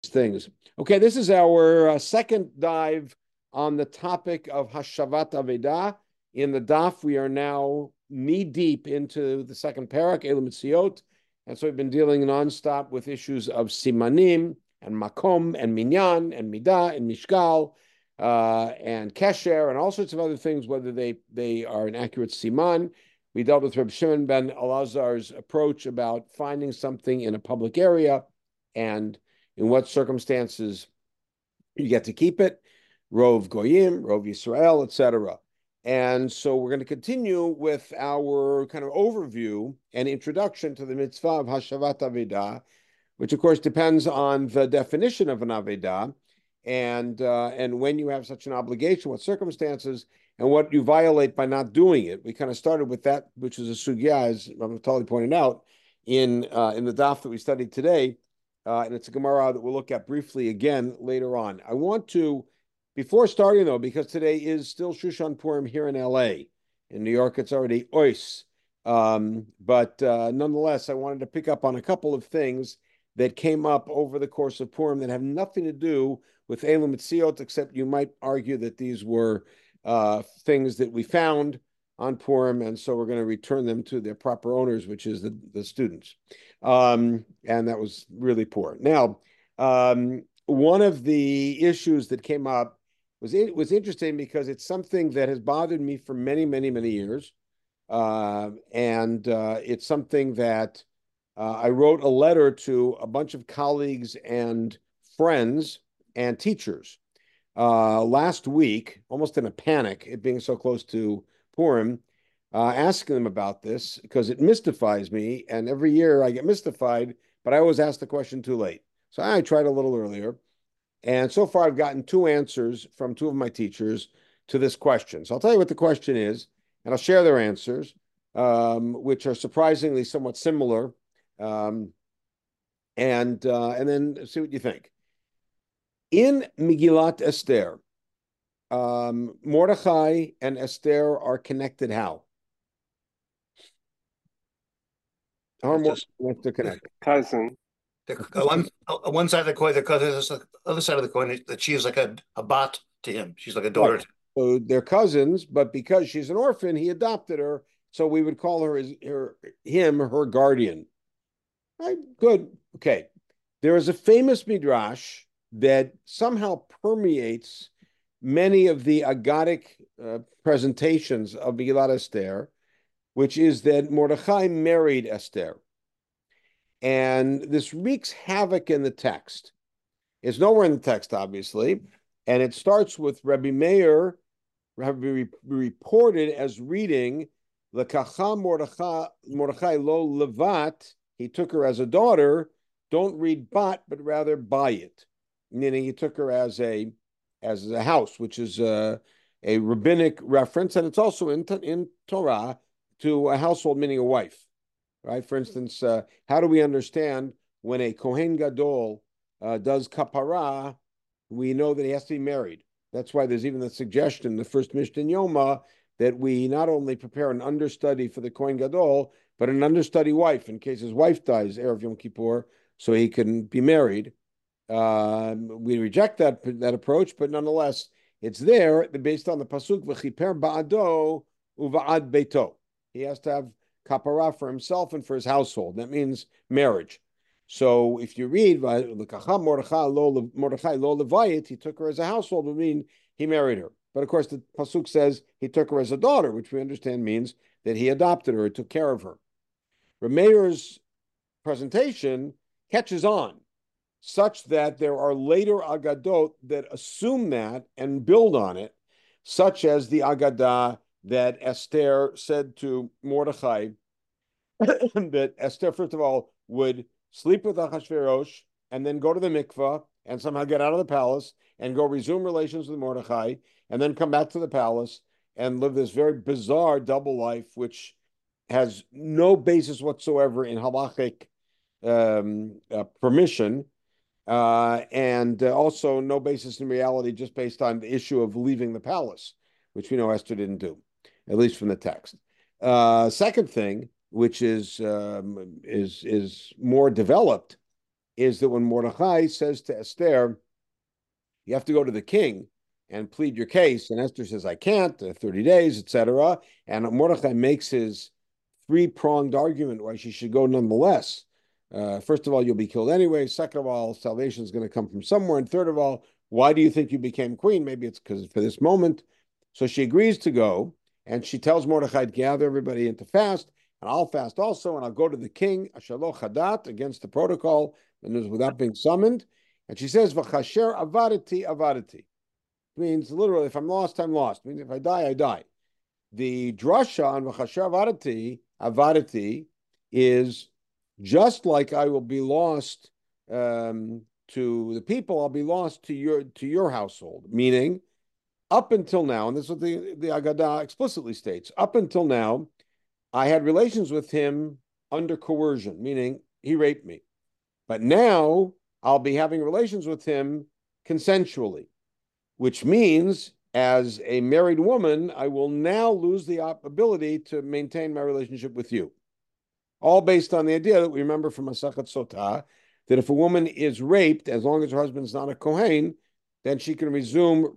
things. Okay, this is our second dive on the topic of Hashavat Avedah. In the daf, we are now knee-deep into the second parak, Eila Mitziot, and so we've been dealing nonstop with issues of simanim, and makom, and minyan, and midah, and mishkal, and kesher, and all sorts of other things, whether they are an accurate siman. We dealt with Reb Shimon ben Elazar's approach about finding something in a public area and in what circumstances you get to keep it, Rov Goyim, Rov Yisrael, etc. And so we're going to continue with our kind of overview and introduction to the mitzvah of Hashavat Avedah, which of course depends on the definition of an Avedah and when you have such an obligation, what circumstances, and what you violate by not doing it. We kind of started with that, which is a sugya, as Ramatali pointed out, in the daf that we studied today. And it's a Gemara that we'll look at briefly again later on. I want to, before starting though, because today is still Shushan Purim here in LA. In New York, it's already Ois. But nonetheless, I wanted to pick up on a couple of things that came up over the course of Purim that have nothing to do with Eila Mitziot, except you might argue that these were things that we found on Purim, and so we're going to return them to their proper owners, which is the students. And that was really poor. Now, one of the issues that came up was interesting because it's something that has bothered me for many, many, many years. And it's something that I wrote a letter to a bunch of colleagues and friends and teachers last week, almost in a panic, it being so close to Purim, asking them about this because it mystifies me. And every year I get mystified, but I always ask the question too late. So I tried a little earlier. And so far I've gotten two answers from two of my teachers to this question. So I'll tell you what the question is, and I'll share their answers, which are surprisingly somewhat similar, and then see what you think. In Megillat Esther, Mordechai and Esther are connected how? How are Mordechai connected? Cousin. One side of the coin, the cousin is the other side of the coin, that she is like a bat to him. She's like a daughter. Right. So they're cousins, but because she's an orphan, he adopted her. So we would call her her guardian. Right? Good. Okay. There is a famous midrash that somehow permeates many of the Agadic presentations of Megillat Esther, which is that Mordechai married Esther. And this wreaks havoc in the text. It's nowhere in the text, obviously. And it starts with Rabbi Meir reported as reading, L'kacha Mordechai lo levat, he took her as a daughter. Don't read bat, but rather buy it. Meaning he took her as a house, which is a rabbinic reference, and it's also in Torah to a household, meaning a wife, right? For instance, how do we understand when a Kohen Gadol does kapara? We know that he has to be married. That's why there's even the suggestion in the first Mishnah Yoma that we not only prepare an understudy for the Kohen Gadol, but an understudy wife in case his wife dies Erev Yom Kippur, so he can be married. We reject that approach, but nonetheless, it's there based on the pasuk v'chiper ba'ado uva'ad beito. He has to have kapara for himself and for his household. That means marriage. So if you read Mordechai lo levayit, he took her as a household, would mean he married her. But of course, the pasuk says he took her as a daughter, which we understand means that he adopted her, took care of her. Rameir's presentation catches on, such that there are later Agadot that assume that and build on it, such as the Agadah that Esther said to Mordechai, that Esther, first of all, would sleep with Achashverosh and then go to the mikvah and somehow get out of the palace and go resume relations with Mordechai and then come back to the palace and live this very bizarre double life, which has no basis whatsoever in halachic permission, and also no basis in reality, just based on the issue of leaving the palace, which we know Esther didn't do, at least from the text. Second thing, which is more developed, is that when Mordechai says to Esther, you have to go to the king and plead your case, and Esther says, I can't, 30 days, etc. And Mordechai makes his three-pronged argument why she should go nonetheless. First of all, you'll be killed anyway. Second of all, salvation is going to come from somewhere. And third of all, why do you think you became queen? Maybe it's because for this moment. So she agrees to go, and she tells Mordechai to gather everybody into fast, and I'll fast also, and I'll go to the king, Ashaloch Hadat, against the protocol, and it was without being summoned. And she says, V'chasher avadati avadati. Means literally, if I'm lost, I'm lost. Means if I die, I die. The drasha on V'chasher avadati is just like I will be lost to the people, I'll be lost to your household. Meaning, up until now, and this is what the Agadah explicitly states, up until now, I had relations with him under coercion, meaning he raped me. But now I'll be having relations with him consensually, which means as a married woman, I will now lose the ability to maintain my relationship with you. All based on the idea that we remember from Masachet Sotah, that if a woman is raped, as long as her husband is not a Kohen, then she can resume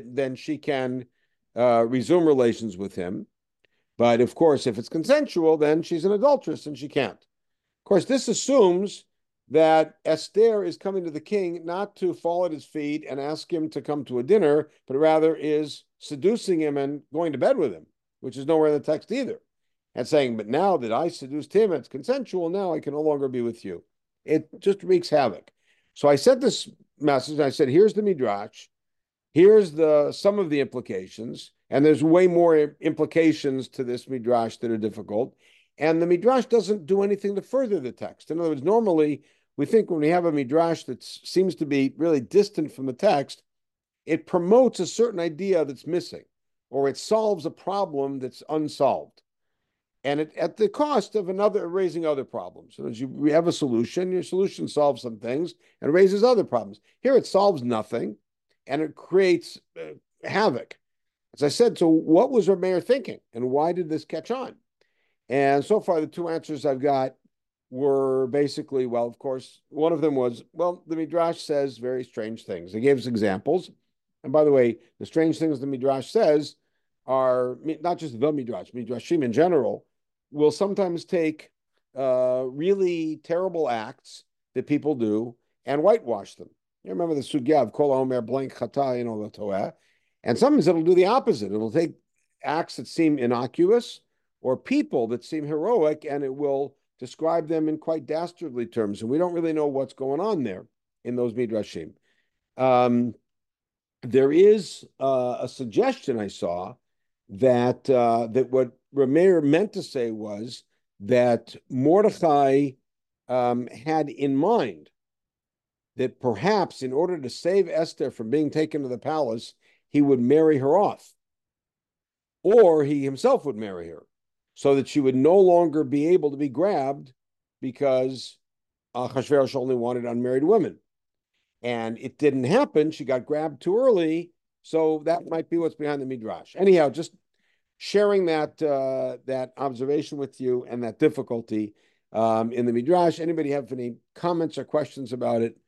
relations with him. But of course, if it's consensual, then she's an adulteress and she can't. Of course, this assumes that Esther is coming to the king not to fall at his feet and ask him to come to a dinner, but rather is seducing him and going to bed with him, which is nowhere in the text either. And saying, but now that I seduced him, it's consensual, now I can no longer be with you. It just wreaks havoc. So I sent this message, and I said, here's the Midrash, here's some of the implications, and there's way more implications to this Midrash that are difficult. And the Midrash doesn't do anything to further the text. In other words, normally we think when we have a Midrash that seems to be really distant from the text, it promotes a certain idea that's missing, or it solves a problem that's unsolved. And at the cost of raising other problems. So as you have a solution, your solution solves some things and raises other problems. Here it solves nothing, and it creates havoc. As I said, so what was Reb Meir thinking, and why did this catch on? And so far, the two answers I've got were basically, well, of course, one of them was, well, the Midrash says very strange things. It gives examples. And by the way, the strange things the Midrash says are not just the Midrash, Midrashim in general, will sometimes take really terrible acts that people do and whitewash them. You remember the sugya of Kol Omer blank chata the Torah, and sometimes it'll do the opposite. It'll take acts that seem innocuous or people that seem heroic, and it will describe them in quite dastardly terms. And we don't really know what's going on there in those midrashim. There is a suggestion I saw that what Reb Meir meant to say was that Mordechai had in mind that perhaps in order to save Esther from being taken to the palace, he would marry her off, or he himself would marry her, so that she would no longer be able to be grabbed because Achashverosh only wanted unmarried women. And it didn't happen. She got grabbed too early. So that might be what's behind the Midrash. Anyhow, just sharing that observation with you and that difficulty in the Midrash. Anybody have any comments or questions about it?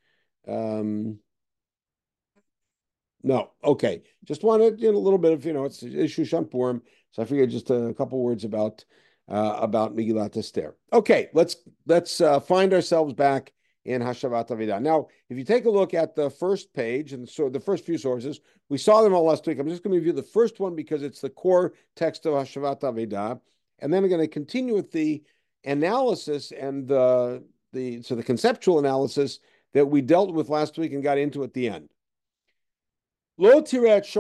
No. Okay. Just wanted a little bit of, it's issue Shampurim. So I figured just a couple words about Megillat Esther. Okay, let's find ourselves back in Hashavat Avodah. Now, if you take a look at the first page and so the first few sources, we saw them all last week. I'm just going to review the first one because it's the core text of Hashavat Avodah, and then I'm going to continue with the analysis and the conceptual analysis that we dealt with last week and got into at the end. You're not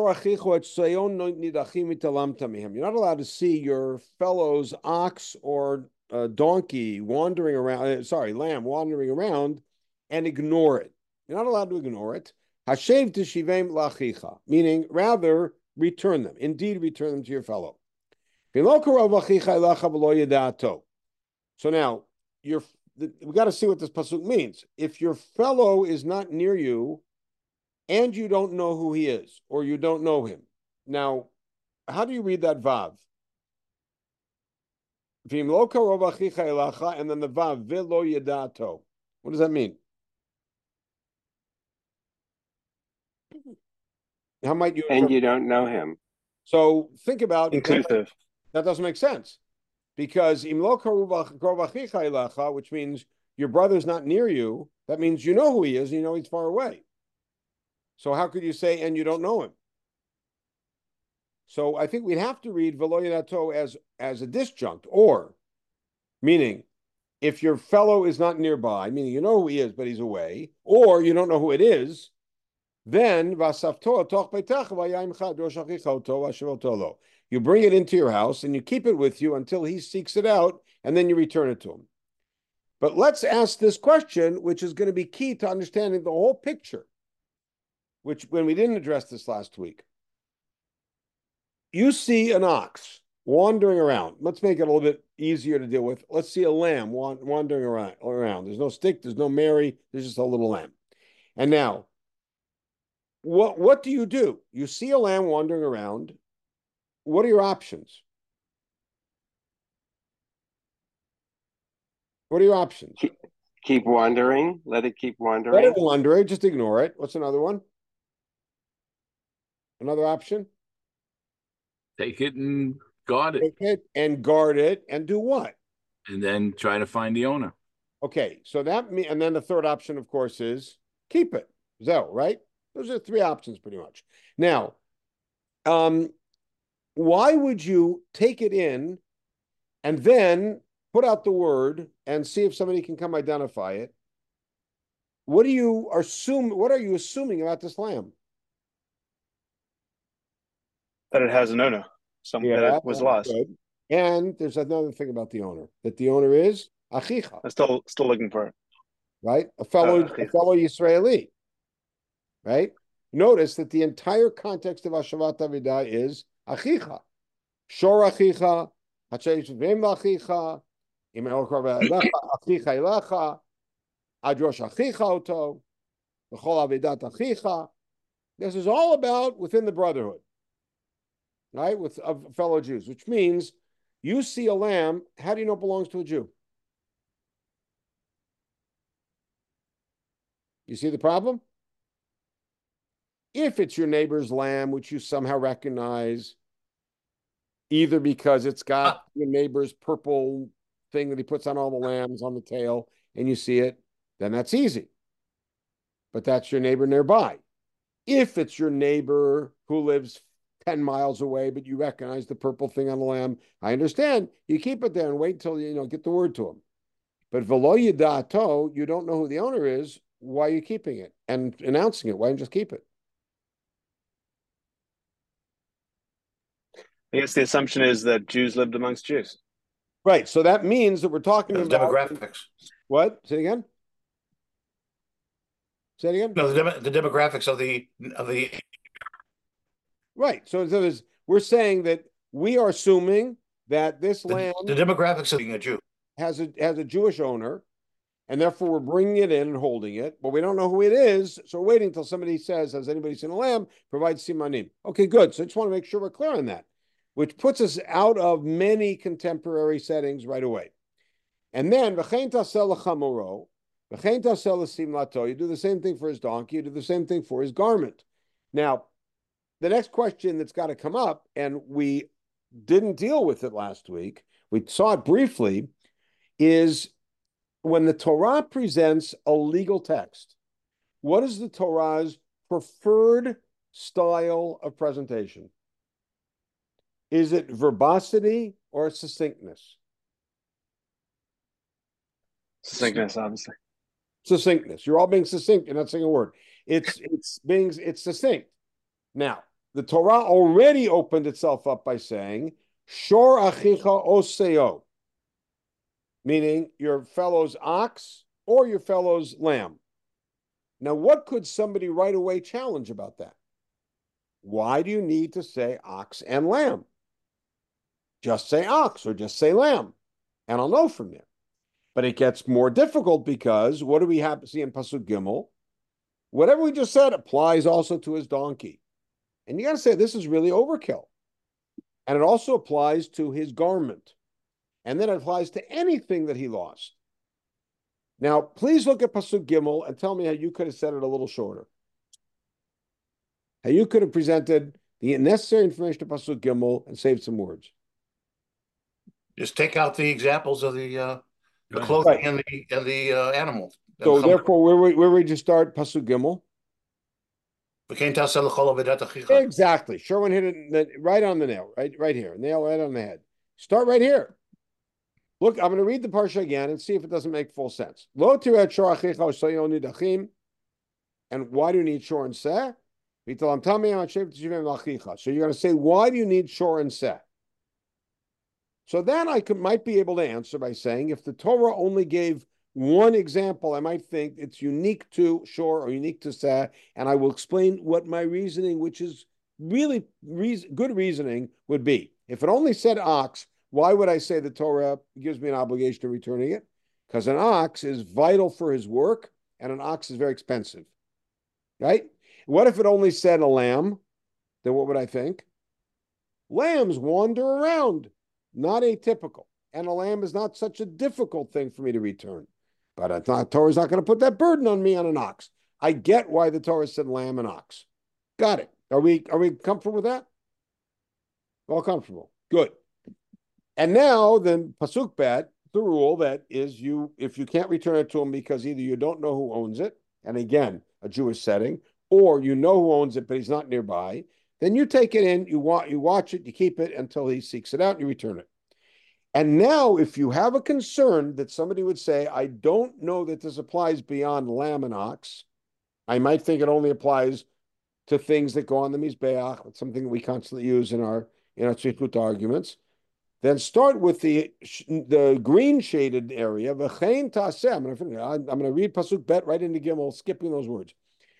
allowed to see your fellow's ox or donkey wandering around, lamb wandering around and ignore it. You're not allowed to ignore it. Hashev teshivem lachicha, meaning rather return them. Indeed, return them to your fellow. So now, we got to see what this pasuk means. If your fellow is not near you, and you don't know who he is, or you don't know him. Now, how do you read that vav? And then the vav, velo yedato. What does that mean? How might you And interpret? you don't know him. So think about that. Inclusive. That doesn't make sense because which means your brother's not near you. That means you know who he is and you know he's far away. So how could you say, and you don't know him? So I think we'd have to read velo yadato as a disjunct, or meaning if your fellow is not nearby, meaning you know who he is, but he's away, or you don't know who it is, then you bring it into your house and you keep it with you until he seeks it out, and then you return it to him. But let's ask this question, which is going to be key to understanding the whole picture, which when we didn't address this last week. You see an ox wandering around. Let's make it a little bit easier to deal with. Let's see a lamb wandering around. There's no stick, there's no Mary, there's just a little lamb. And now, what do? You see a lamb wandering around. What are your options? What are your options? Keep wandering. Let it keep wandering. Let it wander. Just ignore it. What's another one? Another option? Take it and guard it. Take it and guard it and do what? And then try to find the owner. Okay, so and then the third option, of course, is keep it. Zell, right? Those are three options pretty much. Now, why would you take it in and then put out the word and see if somebody can come identify it? What are you assuming about this lamb? That it has an owner. That it was lost. Good. And there's another thing about the owner, that the owner is Achicha. I'm still looking for it. Right? A fellow Yisraeli. Right? Notice that the entire context of Hashavat Avodah is Achicha. Shor Achicha, Hachesh Vim Achicha, Im El Korban Elecha, Achicha Elecha, Adrosh Achicha Oto, L'chol Avedat Achicha. This is all about within the brotherhood, right? With fellow Jews, which means you see a lamb, how do you know it belongs to a Jew? You see the problem? If it's your neighbor's lamb, which you somehow recognize, either because it's got your neighbor's purple thing that he puts on all the lambs on the tail and you see it, then that's easy. But that's your neighbor nearby. If it's your neighbor who lives 10 miles away, but you recognize the purple thing on the lamb, I understand. You keep it there and wait until you get the word to him. But velo yadato, you don't know who the owner is. Why are you keeping it and announcing it? Why don't you just keep it? I guess the assumption is that Jews lived amongst Jews. Right. So that means that we're talking about demographics. What? Say it again. Say it again. No, the demographics of the Right. So we're saying that we are assuming that this land, the demographics of being a Jew, has a Jewish owner, and therefore we're bringing it in and holding it, but we don't know who it is, so we're waiting until somebody says, "Has anybody seen a lamb?" Provide simanim. Okay, good. So I just want to make sure we're clear on that, which puts us out of many contemporary settings right away. And then v'chein tasel l'chamoro, v'chein tasel l'simlato. You do the same thing for his donkey. You do the same thing for his garment. Now, the next question that's got to come up, and we didn't deal with it last week, we saw it briefly, is when the Torah presents a legal text, what is the Torah's preferred style of presentation? Is it verbosity or succinctness? Succinctness, obviously. Succinctness. You're all being succinct. You're not saying a word. It's succinct. Now, the Torah already opened itself up by saying, Shor achicha oseo, meaning your fellow's ox or your fellow's lamb. Now, what could somebody right away challenge about that? Why do you need to say ox and lamb? Just say ox or just say lamb, and I'll know from there. But it gets more difficult because what do we have to see in Pasuk Gimel? Whatever we just said applies also to his donkey. And you got to say this is really overkill. And it also applies to his garment. And then it applies to anything that he lost. Now, please look at Pasuk Gimel and tell me how you could have said it a little shorter. how you could have presented the necessary information to Pasuk Gimel and saved some words. Just take out the examples of the Right. clothing Right. and the animal. So therefore, where would you start Pasuk Gimel? Exactly. Sherwin hit it right on the nail, right here. Nail right on the head. Start right here. Look, I'm going to read the parsha again and see if it doesn't make full sense. Lo tiret shor achicha u'soyonu dachim. And why do you need shor and seh? So you're going to say, why do you need shor and seh? So then might be able to answer by saying, if the Torah only gave one example, I might think it's unique to shor or unique to seh, and I will explain what my reasoning, which is really good reasoning, would be. If it only said ox, why would I say the Torah gives me an obligation of returning it? Because an ox is vital for his work, and an ox is very expensive, right? What if it only said a lamb? Then what would I think? Lambs wander around, not atypical, and a lamb is not such a difficult thing for me to return. But the Torah's not going to put that burden on me on an ox. I get why the Torah said lamb and ox. Got it. Are we comfortable with that? All comfortable. Good. And now then Pasuk Bet, the rule that is if you can't return it to him because either you don't know who owns it, and again, a Jewish setting, or you know who owns it, but he's not nearby, then you take it in, you watch it, you keep it until he seeks it out, and you return it. And now, if you have a concern that somebody would say, I don't know that this applies beyond lamb and ox, I might think it only applies to things that go on the Mizbeach, it's something that we constantly use in our tzrichut arguments, then start with the green shaded area. I'm going to read Pasuk Bet right into Gimel, skipping those words.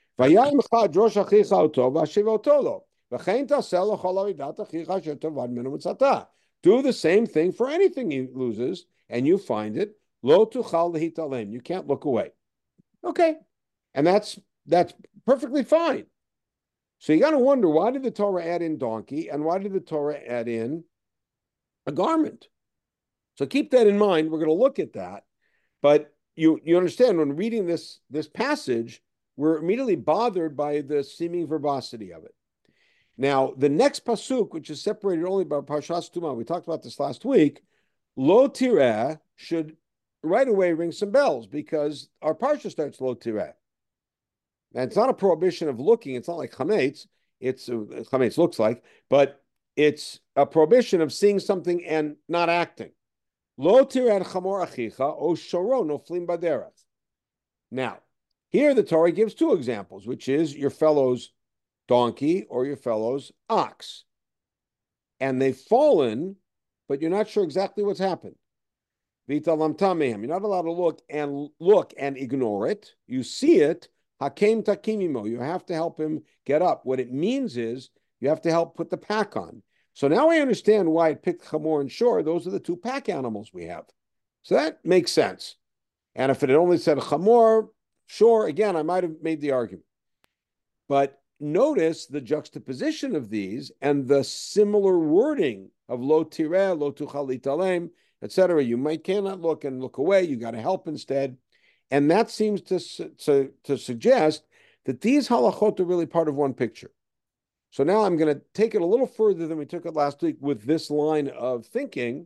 Do the same thing for anything he loses, and you find it. Lo tuchal lehitalem. You can't look away. Okay, and that's perfectly fine. So you got to wonder, why did the Torah add in donkey, and why did the Torah add in a garment? So keep that in mind. We're going to look at that, but you understand when reading this passage, we're immediately bothered by the seeming verbosity of it. Now, the next pasuk, which is separated only by Parshas Tumah, we talked about this last week, Lo Tireh should right away ring some bells because our parsha starts Lo Tireh. And it's not a prohibition of looking. It's not like chametz. Chametz looks like, but it's a prohibition of seeing something and not acting. Lo tireh chamor achicha o shoro noflim baderech. Now, here the Torah gives two examples, which is your fellow's donkey or your fellow's ox. And they've fallen, but you're not sure exactly what's happened. Vita lamtamehem. You're not allowed to look and ignore it. You see it. Hakem takimimo. You have to help him get up. What it means is you have to help put the pack on. So now I understand why it picked chamor and shor. Those are the two pack animals we have. So that makes sense. And if it had only said chamor, shor, again, I might have made the argument. But notice the juxtaposition of these and the similar wording of lo tireh, lo tuchal litalem, etc. You cannot look and look away. You got to help instead. And that seems to suggest that these halachot are really part of one picture. So now I'm going to take it a little further than we took it last week with this line of thinking,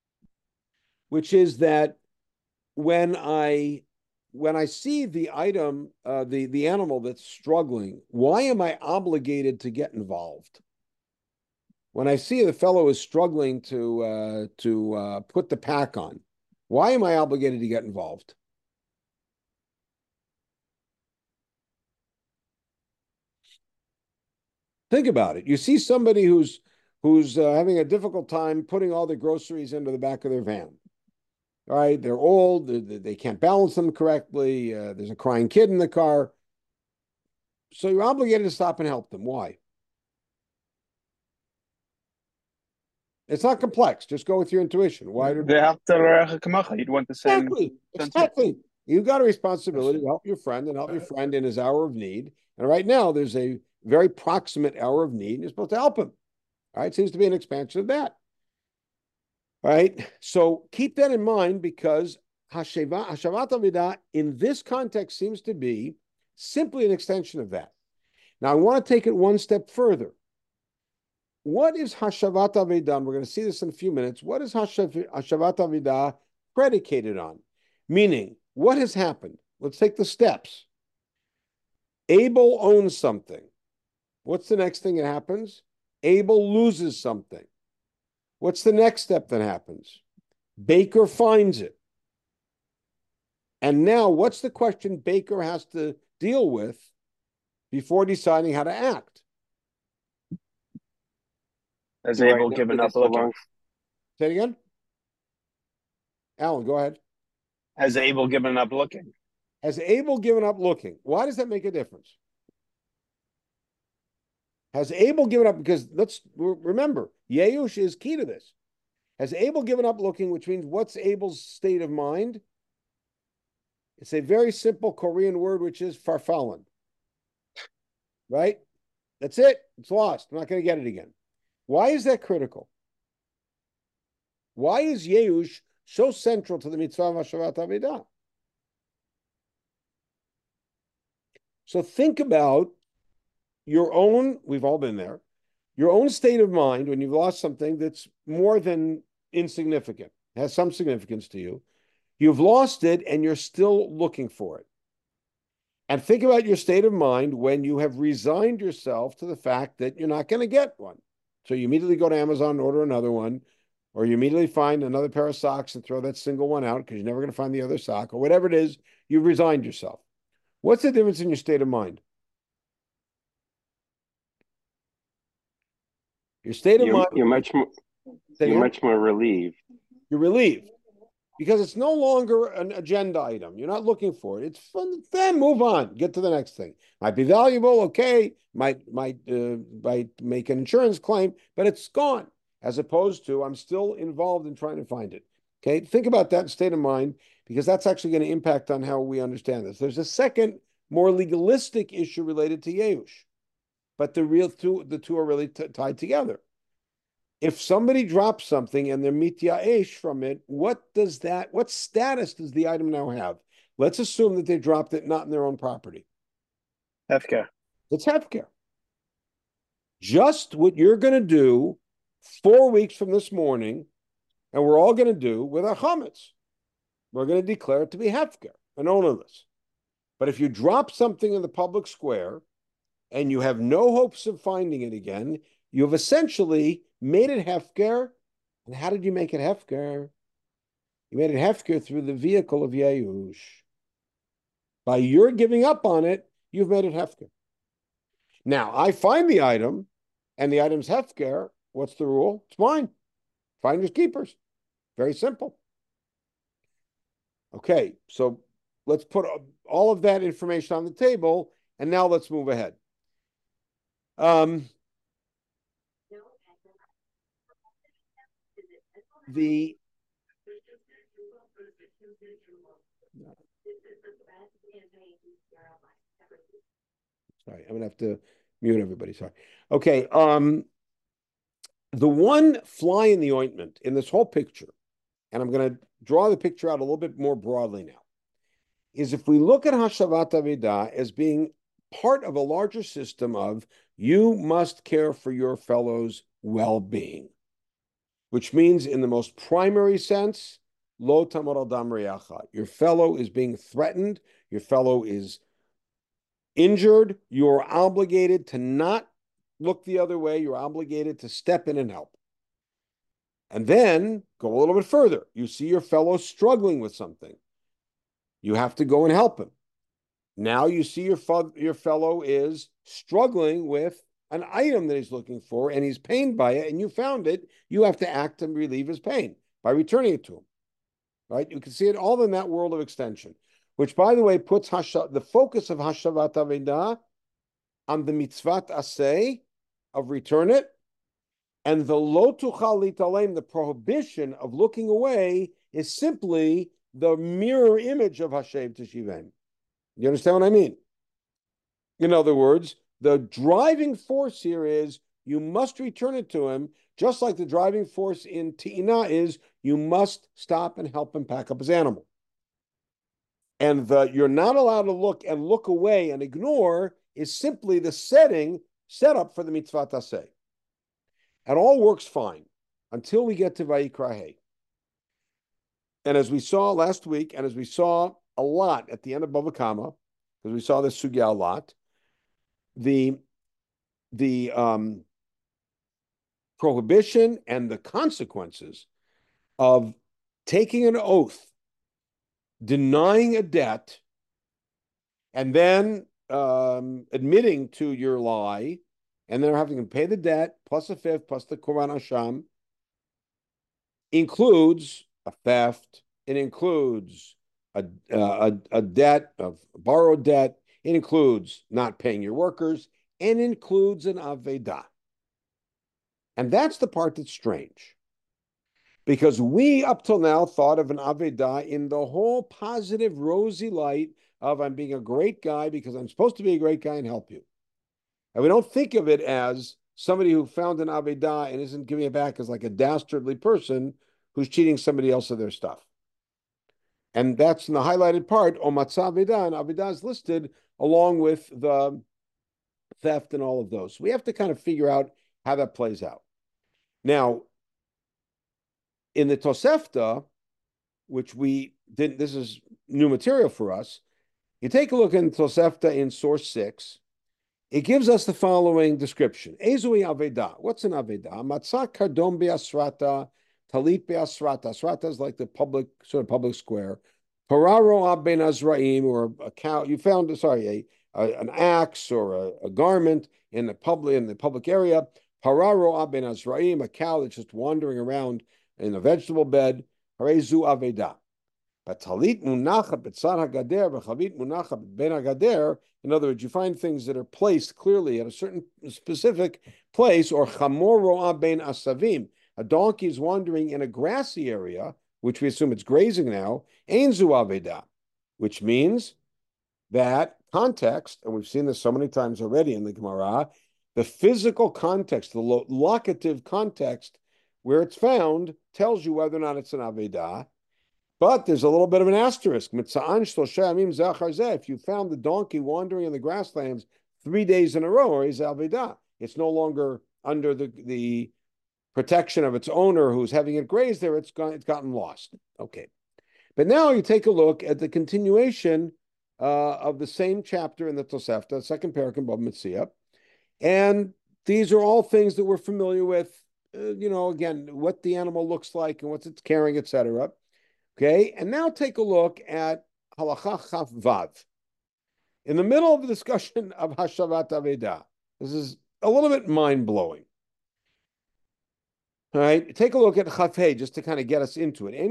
which is that when I see the item, the animal that's struggling, why am I obligated to get involved? When I see the fellow is struggling to put the pack on, why am I obligated to get involved? Think about it. You see somebody who's having a difficult time putting all their groceries into the back of their van. All right, they're old, they can't balance them correctly. There's a crying kid in the car. So you're obligated to stop and help them. Why? It's not complex. Just go with your intuition. Why? You'd want the same. Exactly. You've got a responsibility to help your friend and help your friend in his hour of need. And right now, there's a very proximate hour of need, and you're supposed to help him. All right, seems to be an expansion of that. All right, so keep that in mind because Hashavat Avodah in this context seems to be simply an extension of that. Now, I want to take it one step further. What is Hashavat Avedah? We're going to see this in a few minutes. What is Hashavat Avedah predicated on? Meaning, what has happened? Let's take the steps. Abel owns something. What's the next thing that happens? Abel loses something. What's the next step that happens? Baker finds it. And now, what's the question Baker has to deal with before deciding how to act? Has Do I Abel know given who up this looking? belongs- Say it again. Alan, go ahead. Has Abel given up looking? Has Abel given up looking? Why does that make a difference? Has Abel given up? Because let's remember, Yeush is key to this. Has Abel given up looking, which means what's Abel's state of mind? It's a very simple Korean word, which is farfallen. Right? That's it. It's lost. I'm not going to get it again. Why is that critical? Why is Yeush so central to the mitzvah of Hashavat Avedah? So think about your own, we've all been there, your own state of mind when you've lost something that's more than insignificant, has some significance to you. You've lost it and you're still looking for it. And think about your state of mind when you have resigned yourself to the fact that you're not going to get one. So you immediately go to Amazon and order another one, or you immediately find another pair of socks and throw that single one out because you're never going to find the other sock, or whatever it is, you've resigned yourself. What's the difference in your state of mind? Your state of mind. You're much more relieved. You're relieved because it's no longer an agenda item. You're not looking for it. It's fun. Then move on. Get to the next thing. Might be valuable. Okay. Might make an insurance claim, but it's gone. As opposed to I'm still involved in trying to find it. Okay. Think about that state of mind because that's actually going to impact on how we understand this. There's a second, more legalistic issue related to Yeush, but the two are really tied together. If somebody drops something and they're mityaesh from it, what status does the item now have? Let's assume that they dropped it not in their own property. Hefker. It's hefker. Just what you're going to do 4 weeks from this morning, and we're all going to do with our chametz. We're going to declare it to be hefker, and ownerless. But if you drop something in the public square and you have no hopes of finding it again, you've essentially made it hefker. And how did you make it hefker? You made it hefker through the vehicle of Yeush. By your giving up on it, you've made it hefker. Now, I find the item, and the item's hefker. What's the rule? It's mine. Finders keepers. Very simple. Okay, so let's put all of that information on the table, and now let's move ahead. Sorry, I'm gonna have to mute everybody. Sorry. Okay. The one fly in the ointment in this whole picture, and I'm going to draw the picture out a little bit more broadly now, is if we look at Hashavat Avedah as being part of a larger system of you must care for your fellow's well-being, which means in the most primary sense, lo tamar al dam reacha. Your fellow is being threatened. Your fellow is injured. You're obligated to not look the other way. You're obligated to step in and help. And then go a little bit further. You see your fellow struggling with something. You have to go and help him. Now you see your fellow is struggling with an item that he's looking for and he's pained by it and you found it. You have to act to relieve his pain by returning it to him. Right? You can see it all in that world of extension, which, by the way, puts the focus of Hashavat Avedah on the mitzvat aseh of return it, and the lo tuchal litalem, the prohibition of looking away, is simply the mirror image of Hashem Teshivem. You understand what I mean? In other words, the driving force here is you must return it to him, just like the driving force in Ti'ina is you must stop and help him pack up his animal. And you're not allowed to look away and ignore is simply the setup for the mitzvah taseh. And all works fine until we get to Vayikra Hey. And as we saw last week, and as we saw a lot at the end of Bava Kama, because we saw this sugya a lot, the prohibition and the consequences of taking an oath, denying a debt, and then admitting to your lie, and then having to pay the debt plus a fifth plus the Quran Asham, includes a theft. It includes a debt of borrowed debt. It includes not paying your workers, and includes an Avedah. And that's the part that's strange. Because we, up till now, thought of an Avedah in the whole positive, rosy light of I'm being a great guy because I'm supposed to be a great guy and help you. And we don't think of it as somebody who found an Avedah and isn't giving it back as like a dastardly person who's cheating somebody else of their stuff. And that's in the highlighted part, Omatzah Avedah, and Avedah is listed along with the theft and all of those. So we have to kind of figure out how that plays out. Now, in the Tosefta, which we didn't, this is new material for us, you take a look in Tosefta in source 6, it gives us the following description. Ezui Avedah. What's an Avedah? Matzah kardom be'asrata, talit be'asrata. Asrata is like the public, sort of public square. Pararo ben Azraim, or a cow. You found, an axe or a garment in the public area. Pararo ben Azraim, a cow that's just wandering around in a vegetable bed. Harezu Avedah. But talit munachat betzad hagader, v'chavit munachat ben hagader. In other words, you find things that are placed clearly at a certain specific place, or chamor ro'a ben asavim. A donkey is wandering in a grassy area, which we assume it's grazing now, ein zu avedah, which means that context, and we've seen this so many times already in the Gemara, the physical context, the locative context where it's found tells you whether or not it's an avedah. But there's a little bit of an asterisk. If you found the donkey wandering in the grasslands 3 days in a row, or is Avedah, it's no longer under the protection of its owner who's having it grazed there. It's gotten lost. Okay. But now you take a look at the continuation of the same chapter in the Tosefta, second parak in Bava Metzia. And these are all things that we're familiar with, again, what the animal looks like and what it's carrying, etc. Okay, and now take a look at Halacha Chaf Vav. In the middle of the discussion of Hashavat Avedah, this is a little bit mind-blowing. All right, take a look at Chaf Hey, just to kind of get us into it.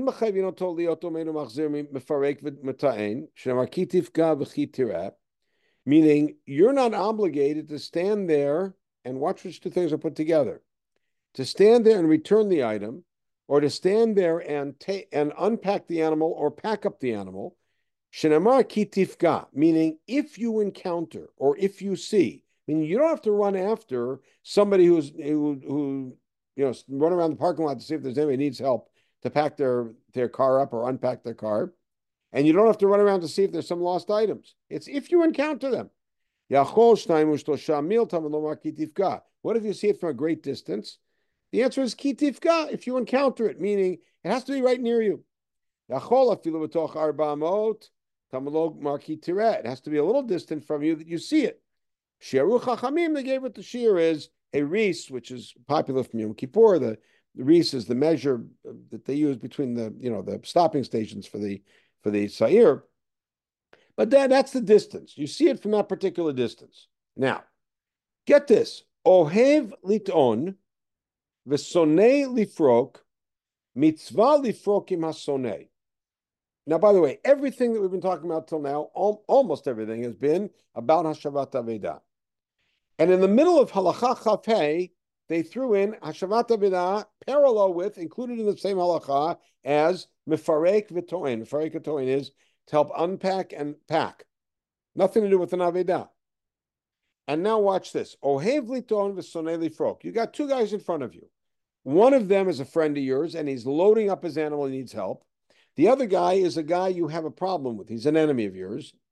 Meaning, you're not obligated to stand there and watch which two things are put together. To stand there and return the item, or to stand there and unpack the animal or pack up the animal, shenamar ki tifga, meaning if you encounter or if you see, meaning you don't have to run after somebody who run around the parking lot to see if there's anybody who needs help to pack their car up or unpack their car, and you don't have to run around to see if there's some lost items. It's if you encounter them. What if you see it from a great distance? The answer is ki tifga, if you encounter it, meaning it has to be right near you. It has to be a little distant from you that you see it. Shiru Chachamim, they gave it the shir is a ris, which is popular from Yom Kippur. The ris is the measure that they use between the stopping stations for the Sa'ir. But that's the distance. You see it from that particular distance. Now, get this. Ohev liton v'sonei lifrok, mitzvah lifrokim hasonei. Now, by the way, everything that we've been talking about till now, almost everything, has been about Hashavat Avedah. And in the middle of Halacha Chaf Hey, they threw in Hashavat Avedah, parallel with, included in the same halacha, as Mefarek V'toin. Mefarek V'toin is to help unpack and pack. Nothing to do with an Avedah. And now watch this. Ohev liton v'sonei lifrok. You got two guys in front of you. One of them is a friend of yours, and he's loading up his animal and needs help. The other guy is a guy you have a problem with. He's an enemy of yours.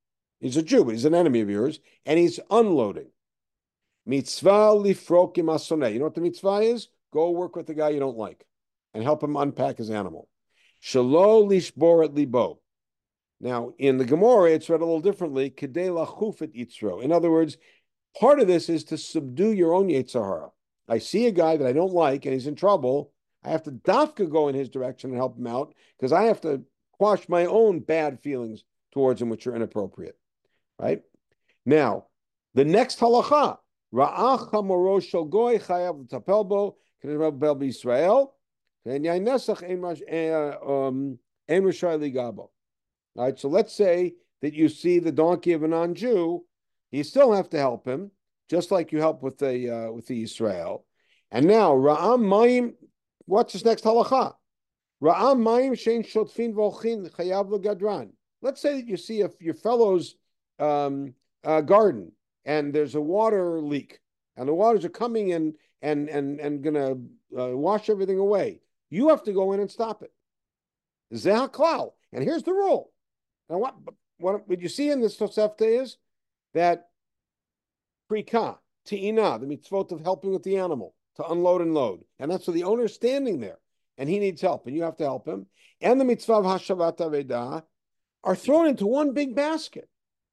He's a Jew, but he's an enemy of yours, and he's unloading. Mitzvah lifrokim asoneh. You know what the mitzvah is? Go work with the guy you don't like and help him unpack his animal. Shelo lishbor et libo. Now, in the Gemara, it's read a little differently. Kedei lachuf et yitzro. In other words, part of this is to subdue your own Yetzer Hara. I see a guy that I don't like and he's in trouble. I have to dafka go in his direction and help him out because I have to quash my own bad feelings towards him, which are inappropriate. Right? Now, the next halacha, Ra'ach hamoro shel goy chayav l'tapel bo k'nebel b'Yisrael and yainesach ein rishai ligabo. All right, so let's say that you see the donkey of a non-Jew, you still have to help him, just like you help with the Israel. And now, Ra'am Mayim, what's this next halacha? Ra'am Mayim shein shotfin v'olchin chayav l'gadran. Let's say that you see your fellow's garden and there's a water leak, and the waters are coming in and gonna wash everything away. You have to go in and stop it. Zeh haklal. And here's the rule. Now, what you see in this Tosefta is that prika, ti'ina, the mitzvot of helping with the animal, to unload and load. And that's where the owner's standing there, and he needs help, and you have to help him. And the mitzvah of hashavat avedah are thrown into one big basket.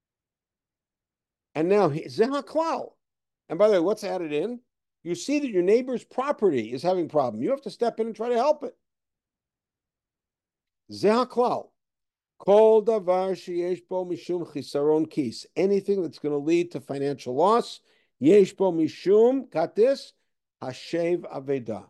And now, zeh haklal. And by the way, what's added in? You see that your neighbor's property is having a problem. You have to step in and try to help it. Zeh haklal. Kol davar sheyesh bo mishum chisaron kis. Anything that's going to lead to financial loss, yesh bo mishum, got this, hashev aveda.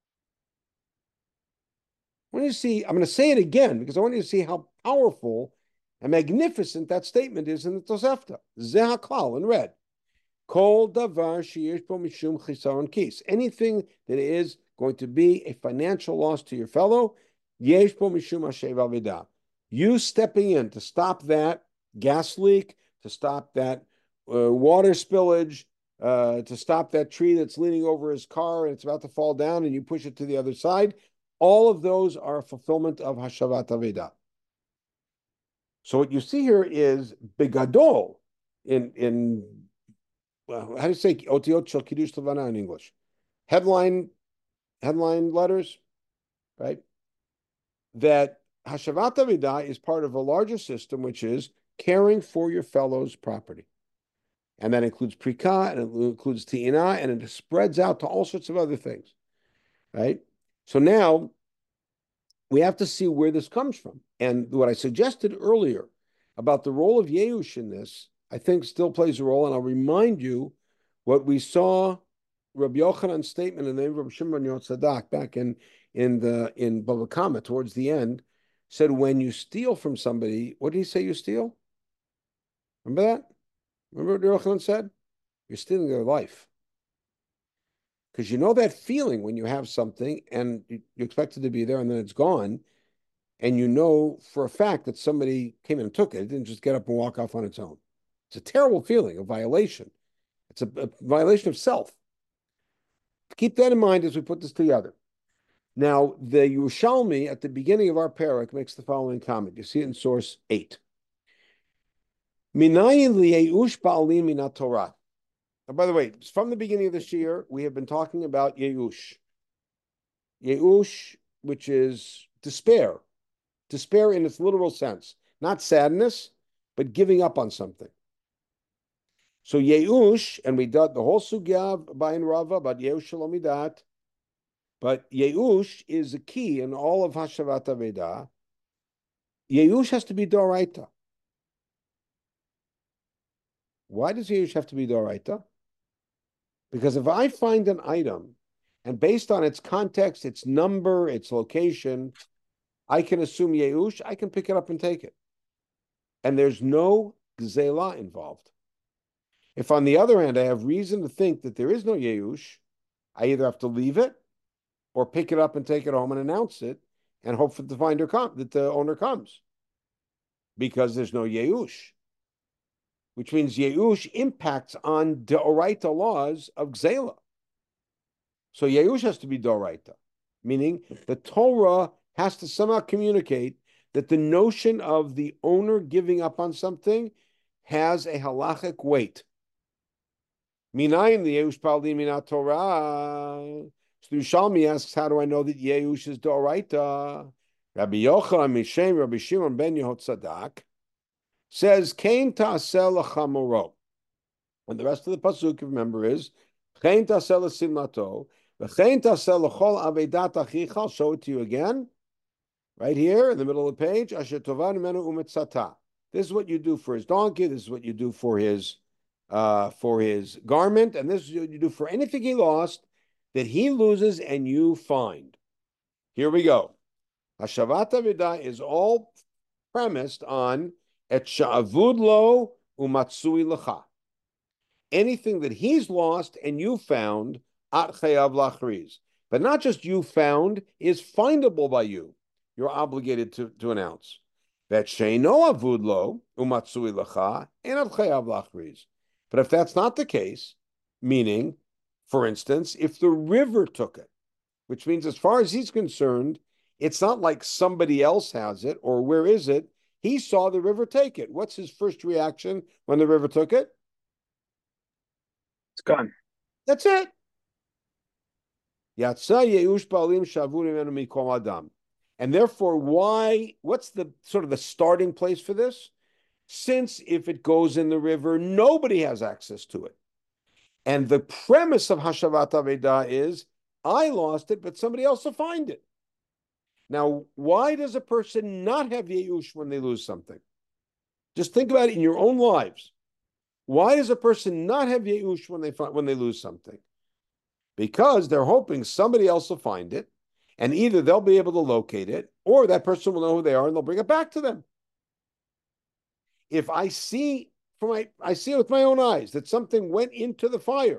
I want you to see, I'm going to say it again because I want you to see how powerful and magnificent that statement is in the Tosefta. Zeh haklal in red. Kol davar sheyesh bo mishum chisaron kis. Anything that is going to be a financial loss to your fellow, yesh bo mishum hashev aveda. You stepping in to stop that gas leak, to stop that water spillage, to stop that tree that's leaning over his car and it's about to fall down and you push it to the other side, all of those are a fulfillment of Hashavat Avedah. So what you see here is Begadol in how do you say Otiot Shel Kiddush Levana in English? Headline letters, right? That Hashavat Avedah is part of a larger system, which is caring for your fellow's property. And that includes prika, and it includes ti'ina, and it spreads out to all sorts of other things, right? So now we have to see where this comes from. And what I suggested earlier about the role of Yeush in this, I think still plays a role. And I'll remind you what we saw Rabbi Yochanan's statement in the name of Rabbi Shimon Yotzadak back in Bava Kama towards the end, said, when you steal from somebody, what did he say you steal? Remember that? Remember what Yochanan said? You're stealing their life. Because you know that feeling when you have something and you expect it to be there and then it's gone, and you know for a fact that somebody came in and took it. It didn't just get up and walk off on its own. It's a terrible feeling, a violation. It's a violation of self. Keep that in mind as we put this together. Now, the Yerushalmi at the beginning of our parak makes the following comment. You see it in source 8. Minayin liyeush ba'alim minat Torah. Now, by the way, from the beginning of this year, we have been talking about Yeush. Yeush, which is despair. Despair in its literal sense. Not sadness, but giving up on something. So Yeush, and we did the whole sugya by Rava about Yeush Shalomidat, but Yeush is a key in all of Hashavat Avedah. Yeush has to be Doraita. Why does Yeush have to be Doraita? Because if I find an item, and based on its context, its number, its location, I can assume Yeush, I can pick it up and take it. And there's no Gzela involved. If on the other hand, I have reason to think that there is no Yeush, I either have to leave it or pick it up and take it home and announce it and hope that the owner comes. Because there's no Yeush. Which means Yeush impacts on Deoraita laws of Gzela. So Yeush has to be Deoraita, meaning the Torah has to somehow communicate that the notion of the owner giving up on something has a halachic weight. Minayin the Yeush Palim Minat Torah. So Yerushalmi asks, how do I know that Yeush is Doraita? Rabbi Yochanan Mishem Rabbi Shimon ben Yehotzadak says, Kain ta'aseh l'chamoro. And the rest of the pasuk, remember, is Kain ta'aseh l'simlato, v'chein ta'aseh l'chol avedat achicha. I'll show it to you again, right here in the middle of the page. Asher tovan menu umetzata. This is what you do for his donkey. This is what you do for his garment, and this is what you do for anything he lost that he loses and you find. Here we go. Hashavat Avodah is all premised on et sha'avud lo umatsui lecha. Anything that he's lost and you found, at chayav lachriz. But not just you found, is findable by you. You're obligated to announce. That sheino avud lo umatsui lecha and at chayav lachriz. But if that's not the case, meaning, for instance, if the river took it, which means as far as he's concerned, it's not like somebody else has it, or where is it? He saw the river take it. What's his first reaction when the river took it? It's gone. That's it. Yatsa yeush ba'alim shavu mimenu mikol adam. And therefore, what's the sort of the starting place for this? Since if it goes in the river, nobody has access to it. And the premise of Hashavat Avodah is, I lost it, but somebody else will find it. Now, why does a person not have Yeush when they lose something? Just think about it in your own lives. Why does a person not have Yeush when they lose something? Because they're hoping somebody else will find it, and either they'll be able to locate it, or that person will know who they are and they'll bring it back to them. If I see it with my own eyes that something went into the fire,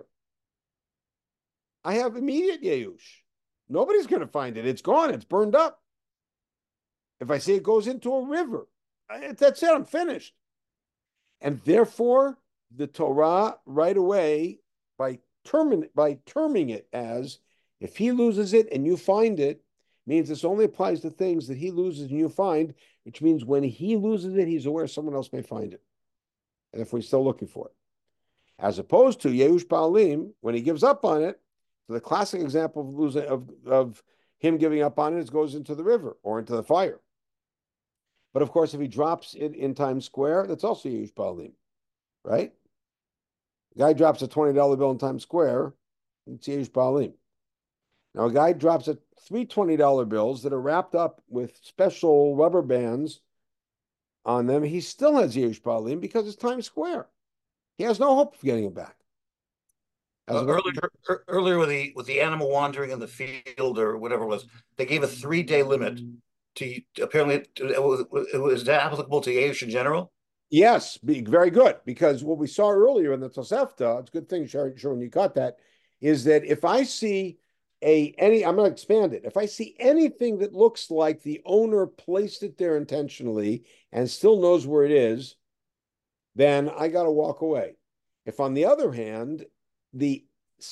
I have immediate Yeush. Nobody's going to find it. It's gone. It's burned up. If I see it goes into a river, that's it. I'm finished. And therefore, the Torah right away, by terming it as, if he loses it and you find it, means this only applies to things that he loses and you find, which means when he loses it, he's aware someone else may find it. And if we're still looking for it. As opposed to Yeush Ba'alim, when he gives up on it, so the classic example of losing of him giving up on it goes into the river or into the fire. But of course, if he drops it in Times Square, that's also Yeush Ba'alim, right? The guy drops a $20 bill in Times Square, it's Yeush Ba'alim. Now, a guy drops three $20 bills that are wrapped up with special rubber bands on them. He still has Yeush Ba'alim because it's Times Square. He has no hope of getting it back. Earlier with the animal wandering in the field or whatever it was, they gave a 3-day limit to apparently was that applicable to Yeush in general? Yes, very good. Because what we saw earlier in the Tosefta, it's a good thing, Sharon, you caught that, is that if I see I'm going to expand it. If I see anything that looks like the owner placed it there intentionally and still knows where it is, then I got to walk away. If on the other hand, the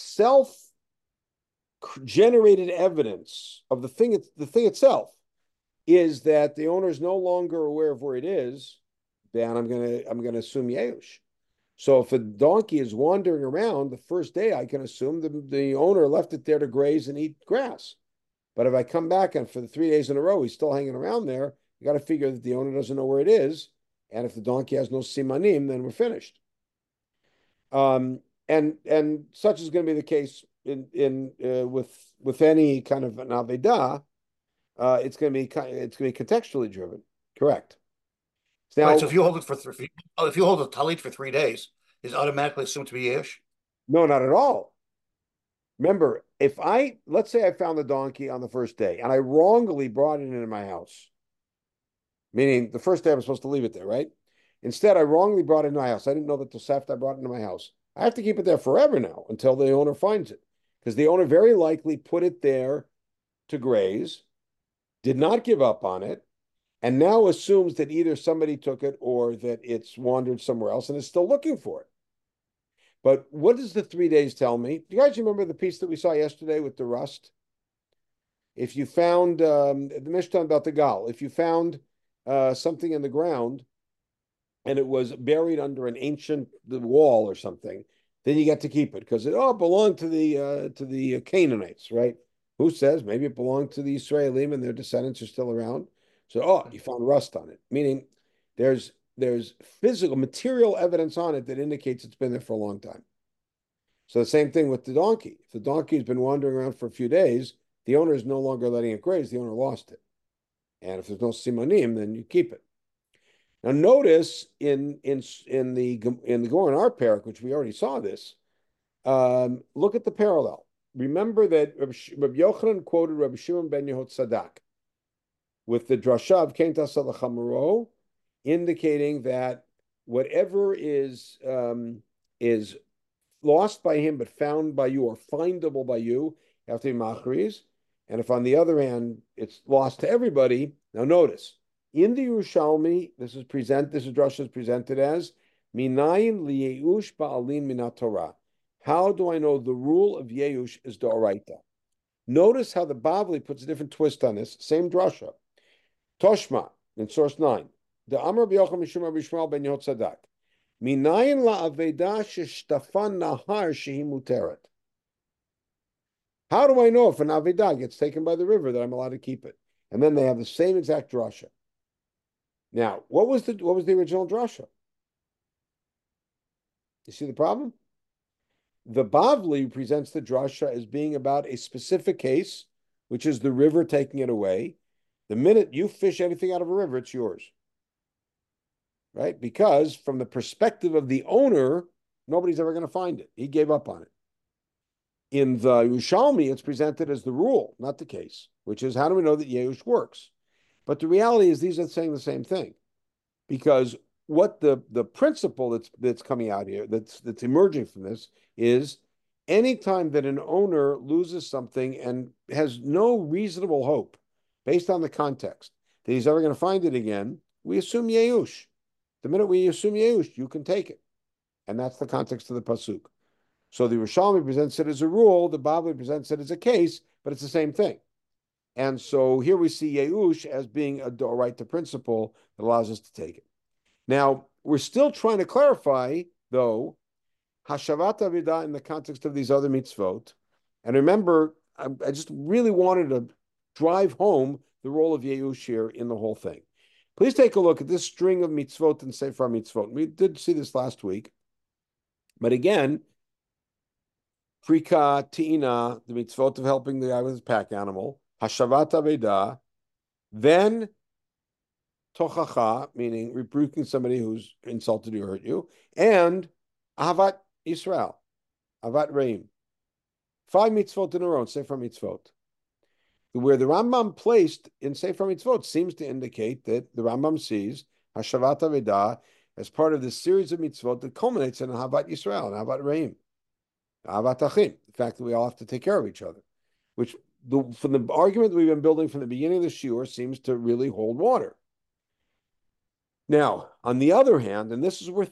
self-generated evidence of the thing itself is that the owner is no longer aware of where it is, then I'm gonna assume Yeush. So if a donkey is wandering around the first day, I can assume the owner left it there to graze and eat grass. But if I come back and for the 3 days in a row he's still hanging around there, you got to figure that the owner doesn't know where it is, and if the donkey has no simanim, then we're finished. And such is going to be the case with any kind of an avedah. It's going to be contextually driven. Correct. Now, right, so if you hold it if you hold a talit for 3 days, is automatically assumed to be Yeush? No, not at all. Remember, let's say I found the donkey on the first day and I wrongly brought it into my house, meaning the first day I'm supposed to leave it there, right? Instead, I wrongly brought it into my house. I didn't know that Tosefta I brought it into my house. I have to keep it there forever now until the owner finds it, because the owner very likely put it there to graze, did not give up on it, and now assumes that either somebody took it or that it's wandered somewhere else and is still looking for it. But what does the 3 days tell me? Do you guys remember the piece that we saw yesterday with the rust? If you found the Mishnah about the gal, if you found something in the ground and it was buried under an ancient wall or something, then you get to keep it because it belonged to the Canaanites, right? Who says maybe it belonged to the Israelim and their descendants are still around? So you found rust on it, meaning there's physical material evidence on it that indicates it's been there for a long time. So the same thing with the donkey. If the donkey's been wandering around for a few days, the owner is no longer letting it graze. The owner lost it. And if there's no simonim, then you keep it. Now notice in the Gemara in our parak, which we already saw this, look at the parallel. Remember that Rabbi Yochanan quoted Rabbi Shimon ben Yehotzaddak with the drasha of Kein Taseh L'Chamaro, indicating that whatever is lost by him but found by you or findable by you have to be machriz. And if on the other hand it's lost to everybody, now notice in the Yerushalmi, this drasha is presented as minayin liyeush ba'alin minat Torah. How do I know the rule of yeush is d'oraita? Notice how the Bavli puts a different twist on this. Same drasha. Toshma in source 9. The Amar b'yocham mishum Rabbi Shmuel ben Yehotzaddak. Minayin la'aveda sheshtafan nahar shehi muteret. How do I know if an avedah gets taken by the river that I'm allowed to keep it? And then they have the same exact drasha. Now, what was the original drasha? You see the problem? The Bavli presents the drasha as being about a specific case, which is the river taking it away. The minute you fish anything out of a river, it's yours. Right? Because from the perspective of the owner, nobody's ever going to find it. He gave up on it. In the Yerushalmi, it's presented as the rule, not the case, which is how do we know that Yeush works? But the reality is these are saying the same thing. Because what the principle that's coming out here, that's emerging from this, is anytime that an owner loses something and has no reasonable hope, based on the context, that he's ever going to find it again, we assume Yeush. The minute we assume Yeush, you can take it. And that's the context of the Pasuk. So the Yerushalmi presents it as a rule, the Bavli presents it as a case, but it's the same thing. And so here we see Yeush as being a d'oraita principle that allows us to take it. Now, we're still trying to clarify, though, Hashavat Avidah in the context of these other mitzvot. And remember, I just really wanted to drive home the role of Yeush here in the whole thing. Please take a look at this string of mitzvot and Sefer mitzvot. We did see this last week. But again, Prika, Tina, the mitzvot of helping the guy with his pack animal, Hashavat Avidah, then Tochacha, meaning rebuking somebody who's insulted you or hurt you, and Ahavat Yisrael, Ahavat Reim. 5 mitzvot in a row, Sefer mitzvot. Where the Rambam placed in Sefer mitzvot seems to indicate that the Rambam sees Hashavat Avidah as part of this series of mitzvot that culminates in Ahavat Yisrael and Ahavat Reim, Ahavat Achim, the fact that we all have to take care of each other, which from the argument that we've been building from the beginning of the shiur seems to really hold water. Now, on the other hand, and this is where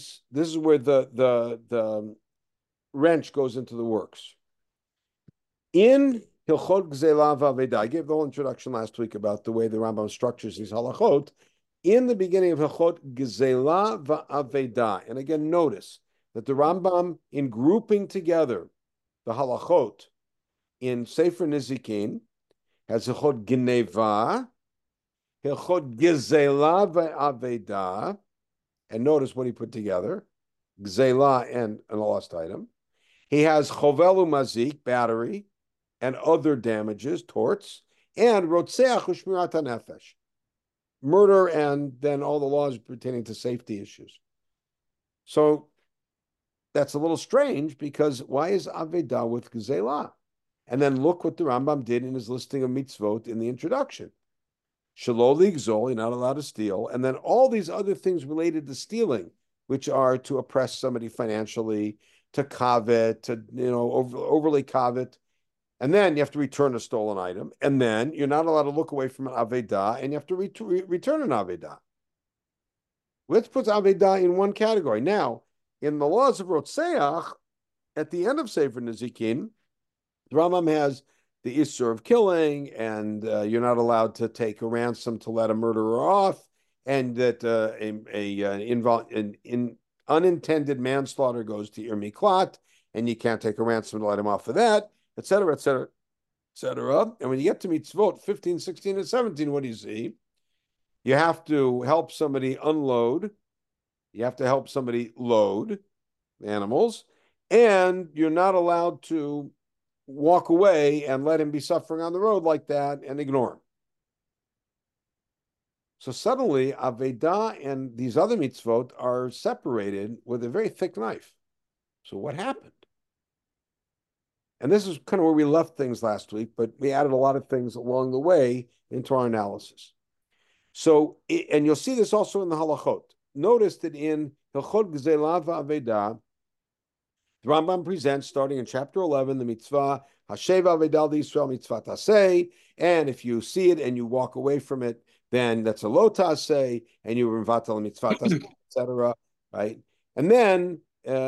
the wrench goes into the works. In Hilchot Gzeila v'Aveda, I gave the whole introduction last week about the way the Rambam structures these halachot. In the beginning of Hilchot Gzeila v'Aveda, and again, notice that the Rambam, in grouping together the halachot in Sefer Nizikin, has Hilchot Gneva, Hilchot Gzeila v'Aveda, and notice what he put together, Gzeila and a lost item. He has Chovel u'Mazik, battery, and other damages, torts, and Rotzeach u'Shmirat HaNefesh, murder, and then all the laws pertaining to safety issues. So that's a little strange because why is Avedah with Gzeila? And then look what the Rambam did in his listing of mitzvot in the introduction. Shelo ligzol, you're not allowed to steal, and then all these other things related to stealing, which are to oppress somebody financially, to covet, to overly covet, and then you have to return a stolen item, and then you're not allowed to look away from an Avedah, and you have to return an Avedah. Let's put Avedah in one category. Now, in the laws of Rotzeach, at the end of Sefer Nezikin, the Rambam has the issur of killing, and you're not allowed to take a ransom to let a murderer off, and that an unintended manslaughter goes to Ir Miklat, and you can't take a ransom to let him off of that, etc., etc., etc. And when you get to mitzvot 15, 16, and 17, what do you see? You have to help somebody unload. You have to help somebody load animals, and you're not allowed to walk away and let him be suffering on the road like that and ignore him. So suddenly, Avedah and these other mitzvot are separated with a very thick knife. So what happened? And this is kind of where we left things last week, but we added a lot of things along the way into our analysis. So, and you'll see this also in the halachot. Notice that in Hilchot Gzelah Avedah, the Rambam presents, starting in chapter 11, the mitzvah, Hashev Avedah Yisrael mitzvah taseh, and if you see it and you walk away from it, then that's a lo taseh, and you mevatel mitzvah taseh, etc. Right? And then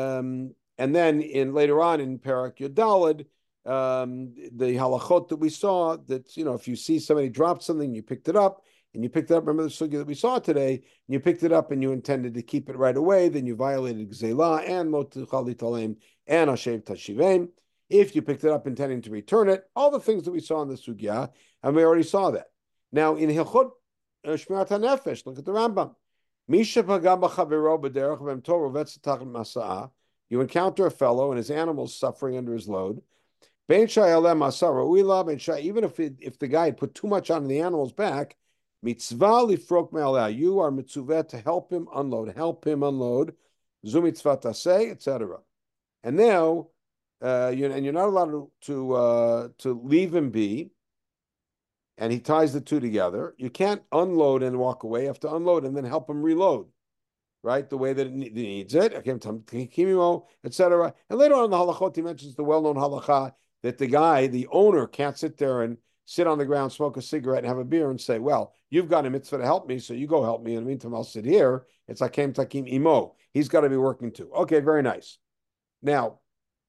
in later on in Parak Yudalad, the halachot that we saw, that if you see somebody drop something, you picked it up, and you picked it up, remember the sugya that we saw today, and you picked it up and you intended to keep it right away, then you violated Gzelah and Lo Tuchal Litalem and Hashev Tashivem. If you picked it up intending to return it, all the things that we saw in the sugya, and we already saw that. Now, in Hilchot Shmirat HaNefesh, look at the Rambam. Misha Pagam B'chavero B'derech V'em Torah V'etz Tachem Masa'ah. You encounter a fellow and his animal's suffering under his load. Ben Shayalem Masara Uila Ben Shay. Even if the guy had put too much on the animal's back, mitzvah lifrok me'aleh. You are mitzvah to help him unload. Zu mitzvah taseh, etc. And now, you're not allowed to leave him be. And he ties the two together. You can't unload and walk away. You have to unload and then help him reload, right? The way that it needs it. Etc. And later on in the halachot, he mentions the well-known halacha that the owner, can't sit there and sit on the ground, smoke a cigarette, and have a beer and say, well, you've got a mitzvah to help me, so you go help me. In the meantime, I'll sit here. It's Hakem Takim Imo. He's got to be working too. Okay, very nice. Now,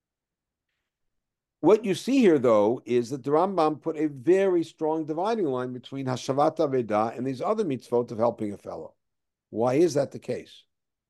what you see here, though, is that the Rambam put a very strong dividing line between Hashavat Avedah and these other mitzvot of helping a fellow. Why is that the case?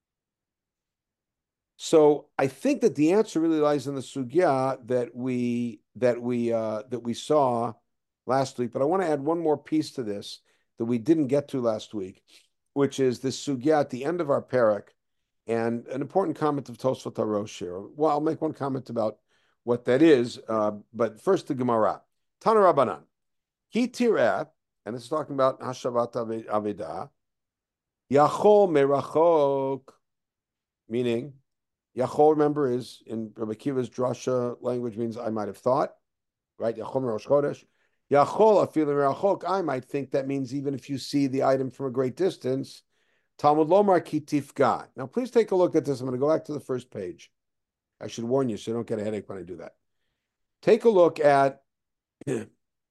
So I think that the answer really lies in the sugya that we saw last week. But I want to add one more piece to this that we didn't get to last week, which is this sugya at the end of our parak, and an important comment of Tosfot HaRosh here. Well, I'll make one comment about what that is, but first the Gemara. Tana Rabbanan. Ki tireh, and this is talking about Hashavat Avedah, Yachol merachok, meaning, Yachol, remember, is in Rabbi Akiva's drasha language, means I might have thought, right? Yachol merosh chodesh. Yachol afil merachok, I might think that means even if you see the item from a great distance. Talmud lomar ki tifga. Now, please take a look at this. I'm going to go back to the first page. I should warn you so you don't get a headache when I do that. Take a look at ki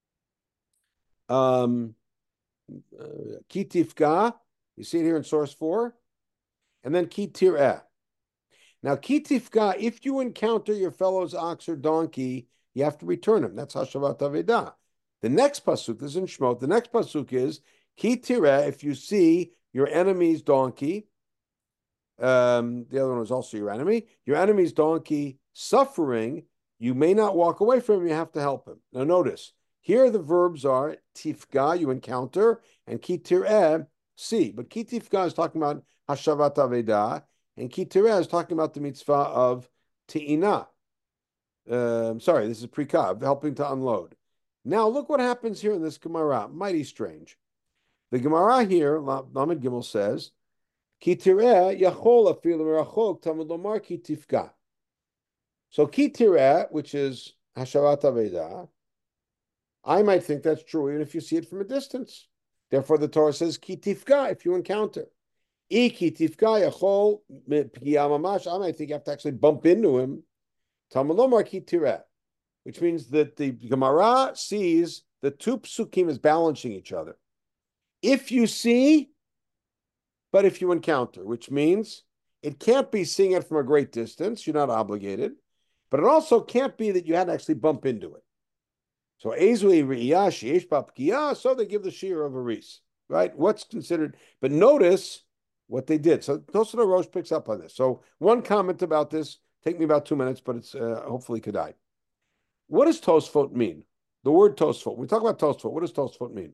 tifga. You see it here in source 4. And then ki tireh. Now, ki tifga, if you encounter your fellow's ox or donkey, you have to return him. That's Hashavat Avedah. The next pasuk is in Shmot. The next pasuk is ki tireh, if you see your enemy's donkey, the other one was also your enemy's donkey suffering, you may not walk away from him, you have to help him. Now notice, here the verbs are tifga, you encounter, and ki tireh, see. But ki tifga is talking about Hashavat Avedah, and ki tireh is talking about the mitzvah of te'ina. Sorry, this is prikav, helping to unload. Now look what happens here in this Gemara, mighty strange. The Gemara here, Lamed Gimel says, Ki tireh yachol afil merachok tamud lomar ki tifga. So ki tireh, which is Hashavat Avedah, I might think that's true even if you see it from a distance. Therefore, the Torah says ki tifga if you encounter. I ki tifga yachol p'giya mamash. I might think you have to actually bump into him. Tamud lomar ki tireh, which means that the Gemara sees the two psukim as balancing each other. If you see, but if you encounter, which means it can't be seeing it from a great distance, you're not obligated, but it also can't be that you had to actually bump into it. So Ezui Riyah Sheish Papkiya, so they give the shear of a ris. right? What's considered, but notice what they did. So Tosfot Rosh picks up on this. So one comment about this, take me about 2 minutes, but it's hopefully Kedai. What does Tosfot mean? The word Tosfot. When we talk about Tosfot, what does Tosfot mean?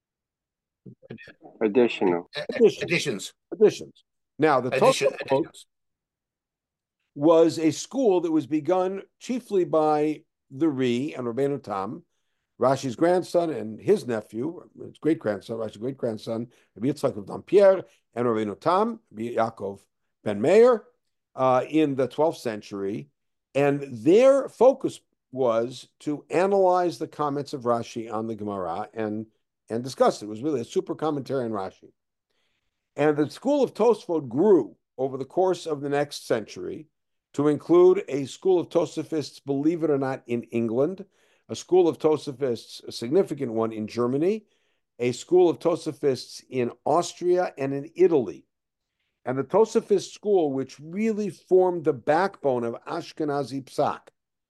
Additional. Additions. Additions. Now, the Tosfot Additions. was a school that was begun chiefly by the Ri and Rabbeinu Tam, Rashi's grandson and his nephew, his great-grandson, Rashi's great-grandson, Rabbi Yitzchak of Dampierre, and Rabbeinu Tam, Rabbi Yaakov ben Meir, in the 12th century. And their focus was to analyze the comments of Rashi on the Gemara and discuss it. It was really a super commentary on Rashi. And the school of Tosfot grew over the course of the next century to include a school of Tosafists, believe it or not, in England, a school of Tosafists, a significant one in Germany, a school of Tosafists in Austria and in Italy. And the Tosafist school, which really formed the backbone of Ashkenazi Psak,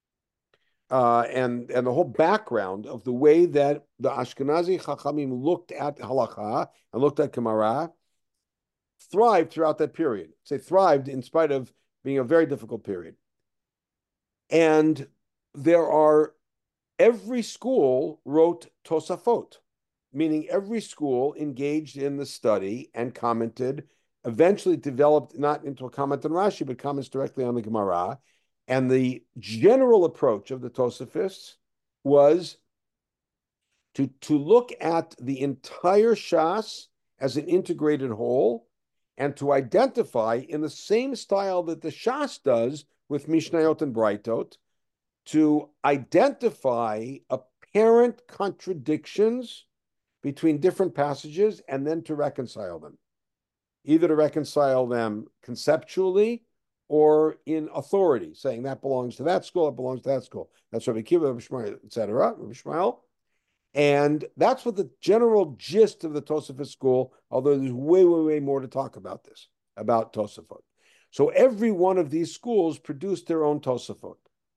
and the whole background of the way that the Ashkenazi Chachamim looked at Halacha and looked at Gemara, thrived throughout that period. Say thrived in spite of being a very difficult period. And every school wrote Tosafot, meaning every school engaged in the study and commented, eventually developed not into a comment on Rashi, but comments directly on the Gemara. And the general approach of the Tosafists was to look at the entire Shas as an integrated whole and to identify in the same style that the Shas does with Mishnayot and Braitot, to identify apparent contradictions between different passages and then to reconcile them, either to reconcile them conceptually or in authority, saying that belongs to that school, that belongs to that school. That's Rabbi Akiva, Rabbi Shmuel, etc., Rabbi Shmuel. And that's what the general gist of the Tosafot school, although there's way, way, way more to talk about this, about Tosafot. So every one of these schools produced their own Tosafot.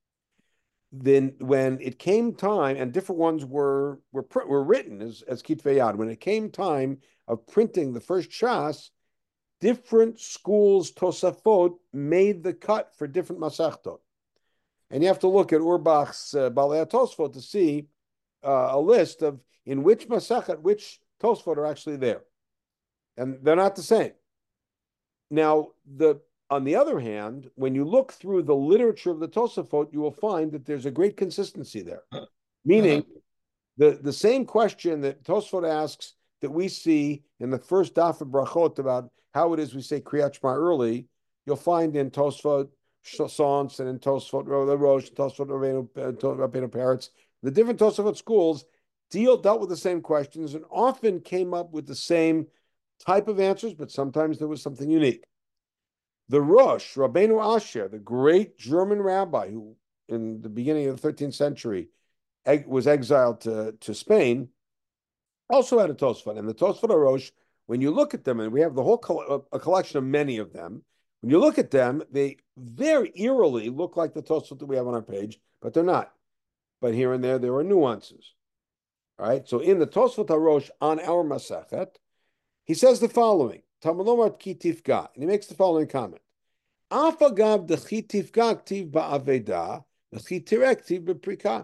Then when it came time, and different ones were written as Kitvei Yad, when it came time of printing the first Shas, different schools Tosafot made the cut for different Masechtot. And you have to look at Urbach's Balei Tosfot to see a list of in which Masechet, which Tosfot are actually there. And they're not the same. Now, on the other hand, when you look through the literature of the Tosafot, you will find that there's a great consistency there. Meaning, the same question that Tosafot asks that we see in the first Daf of Brachot about how it is we say Kriyat Shema early, you'll find in Tosfot Sons and in Tosfot Rosh, Tosfot Rabbeinu Peretz. The different Tosafot schools dealt with the same questions and often came up with the same type of answers, but sometimes there was something unique. The Rosh, Rabbeinu Asher, the great German rabbi who in the beginning of the 13th century was exiled to Spain, also had a Tosfot. And the Tosfot Rosh, when you look at them, and we have the whole a collection of many of them, when you look at them, they very eerily look like the Tosfot that we have on our page, but they're not. But here and there are nuances. All right. So in the Tosfot HaRosh on our Masachet, he says the following: Tamalomar ki tifga, and he makes the following comment: Afagav de chi tifga ktiv ba'aveda, the chi tirek ktiv b'prika.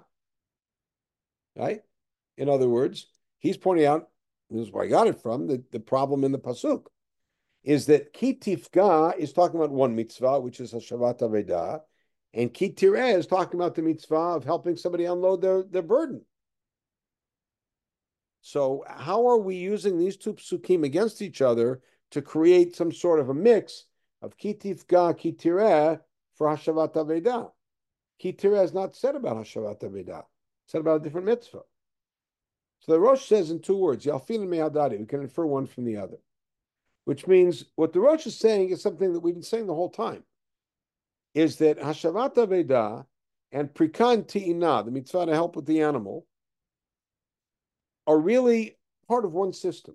Right. In other words, he's pointing out, this is where I got it from, the problem in the pasuk is that ki tifga is talking about one mitzvah, which is Hashavat Aveda, and ki tireh is talking about the mitzvah of helping somebody unload their burden. So how are we using these two psukim against each other to create some sort of a mix of ki tifga, ki tireh for Hashavat Aveda? Ki tireh is not said about Hashavat Aveda. It's said about a different mitzvah. So the Rosh says in 2 words, Yalfin and Me'adadi, we can infer one from the other. Which means what the Rosh is saying is something that we've been saying the whole time, is that Hashavat Aveda and Prikan Ti'ina, the mitzvah to help with the animal, are really part of one system.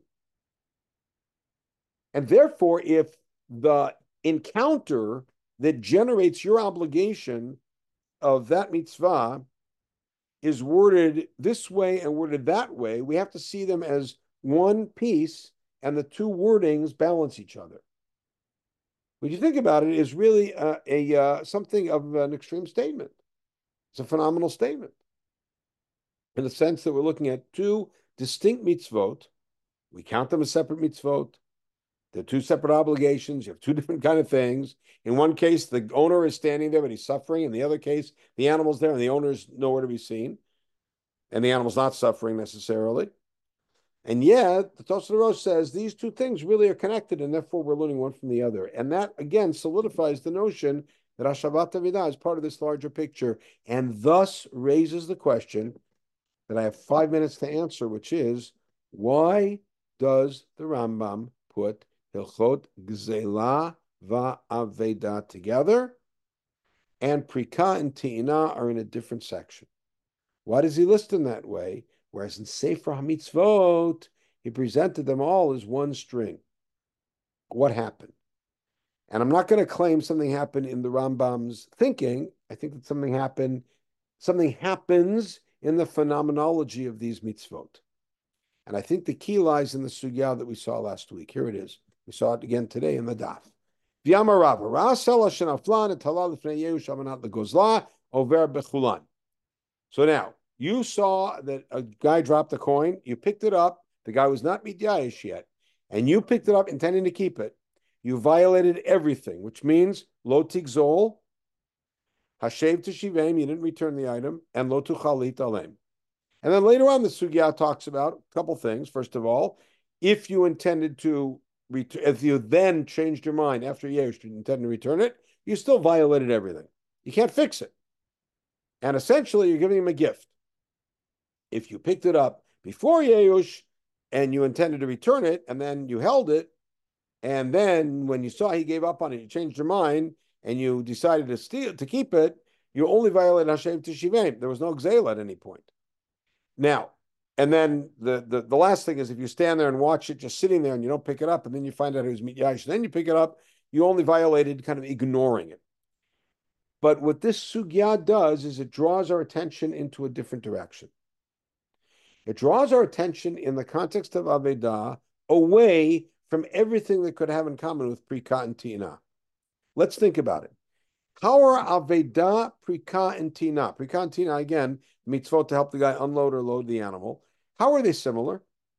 And therefore, if the encounter that generates your obligation of that mitzvah is worded this way and worded that way, we have to see them as one piece and the two wordings balance each other. When you think about it, is really something of an extreme statement. It's a phenomenal statement in the sense that we're looking at two distinct mitzvot. We count them as separate mitzvot. They're two separate obligations. You have two different kind of things. In one case, the owner is standing there, but he's suffering. In the other case, the animal's there and the owner's nowhere to be seen. And the animal's not suffering necessarily. And yet, the Tosfos Rosh says these two things really are connected, and therefore we're learning one from the other. And that, again, solidifies the notion that Hashavat Avodah is part of this larger picture, and thus raises the question that I have 5 minutes to answer, which is, why does the Rambam put Hilchot Gzela va'Aveda together, and Prika and Ti'ina are in a different section? Why does he list them that way? Whereas in Sefer HaMitzvot, he presented them all as one string. What happened? And I'm not going to claim something happened in the Rambam's thinking. I think that something happens in the phenomenology of these mitzvot. And I think the key lies in the sugya that we saw last week. Here it is. We saw it again today in the daf. So now, you saw that a guy dropped a coin. You picked it up. The guy was not midyayish yet. And you picked it up intending to keep it. You violated everything, which means lo tigzol, hashev teshivim, you didn't return the item, and lo tuchalit alem. And then later on, the sugya talks about a couple things. First of all, if you intended to return, if you then changed your mind after yesh, you intended to return it, you still violated everything. You can't fix it. And essentially, you're giving him a gift. If you picked it up before Yeush and you intended to return it, and then you held it, and then when you saw he gave up on it, you changed your mind, and you decided to keep it, you only violated Hashem Teshivim. There was no Gzela at any point. Now, and then the last thing is, if you stand there and watch it just sitting there and you don't pick it up, and then you find out it was Mityash, then you pick it up, you only violated kind of ignoring it. But what this sugya does is it draws our attention into a different direction. It draws our attention in the context of Avedah away from everything that could have in common with Prika and Tina. Let's think about it. How are Avedah, Prika, and Tina? Prika and Tina, again, mitzvot to help the guy unload or load the animal. How are they similar?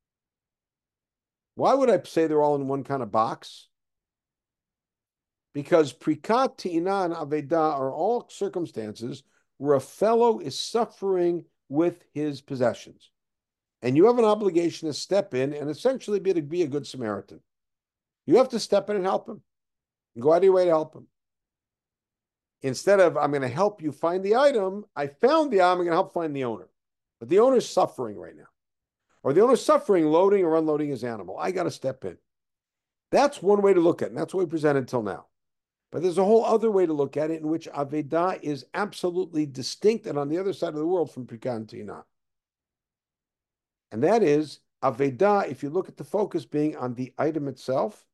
Why would I say they're all in one kind of box? Because Prika, Tina, and Avedah are all circumstances where a fellow is suffering with his possessions. And you have an obligation to step in and essentially be a good Samaritan. You have to step in and help him. And go out of your way to help him. Instead of, I'm going to help you find the item, I found the item, I'm going to help find the owner. But the owner's suffering right now. Or the owner's suffering loading or unloading his animal. I got to step in. That's one way to look at it, and that's what we presented till now. But there's a whole other way to look at it in which Avedah is absolutely distinct and on the other side of the world from Prika and Tina. And that is Avedah, if you look at the focus being on the item itself.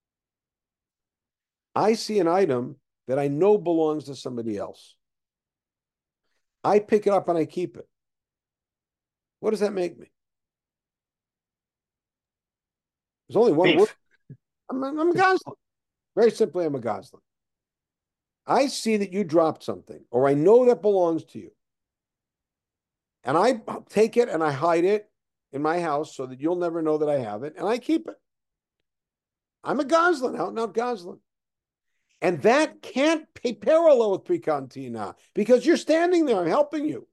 I see an item that I know belongs to somebody else. I pick it up and I keep it. What does that make me? There's only one word. I'm a Goslin. Very simply, I'm a Goslin. I see that you dropped something, or I know that belongs to you. And I take it and I hide it in my house so that you'll never know that I have it, and I keep it. I'm a Goslin, out and out Goslin. And that can't be parallel with Prika and Tina because you're standing there, I'm helping you.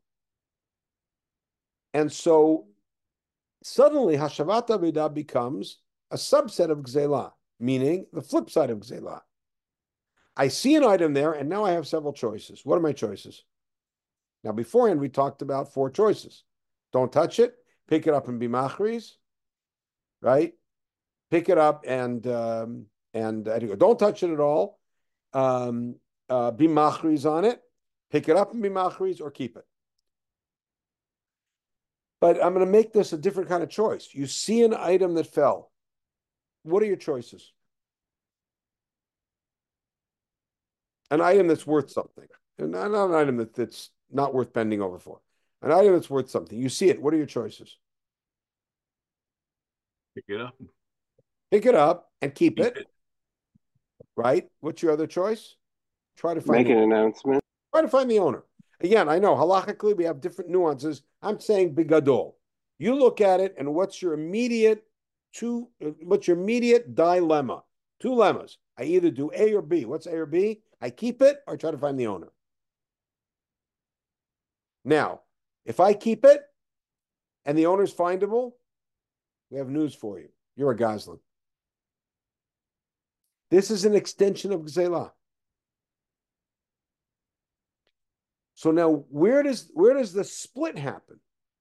And so suddenly Hashavat Avodah becomes a subset of Gzela, meaning the flip side of Gzela. I see an item there, and now I have several choices. What are my choices? Now, beforehand, we talked about 4 choices. Don't touch it. Pick it up and be machriz, right? Pick it up and don't touch it at all. Be machriz on it. Pick it up and be machriz, or keep it. But I'm going to make this a different kind of choice. You see an item that fell. What are your choices? An item that's worth something. And not an item that's not worth bending over for. An item that's worth something. You see it. What are your choices? Pick it up. Pick it up and keep Keep it. it. Right? What's your other choice? Try to find Make an announcement. Try to find the owner. Again, I know halachically we have different nuances. I'm saying bigadol. You look at it, and what's your immediate dilemma? Two lemmas. I either do A or B. What's A or B? I keep it or try to find the owner. Now, if I keep it and the owner's findable, we have news for you. You're a Goslin. This is an extension of Gzeilah. So now, where does the split happen?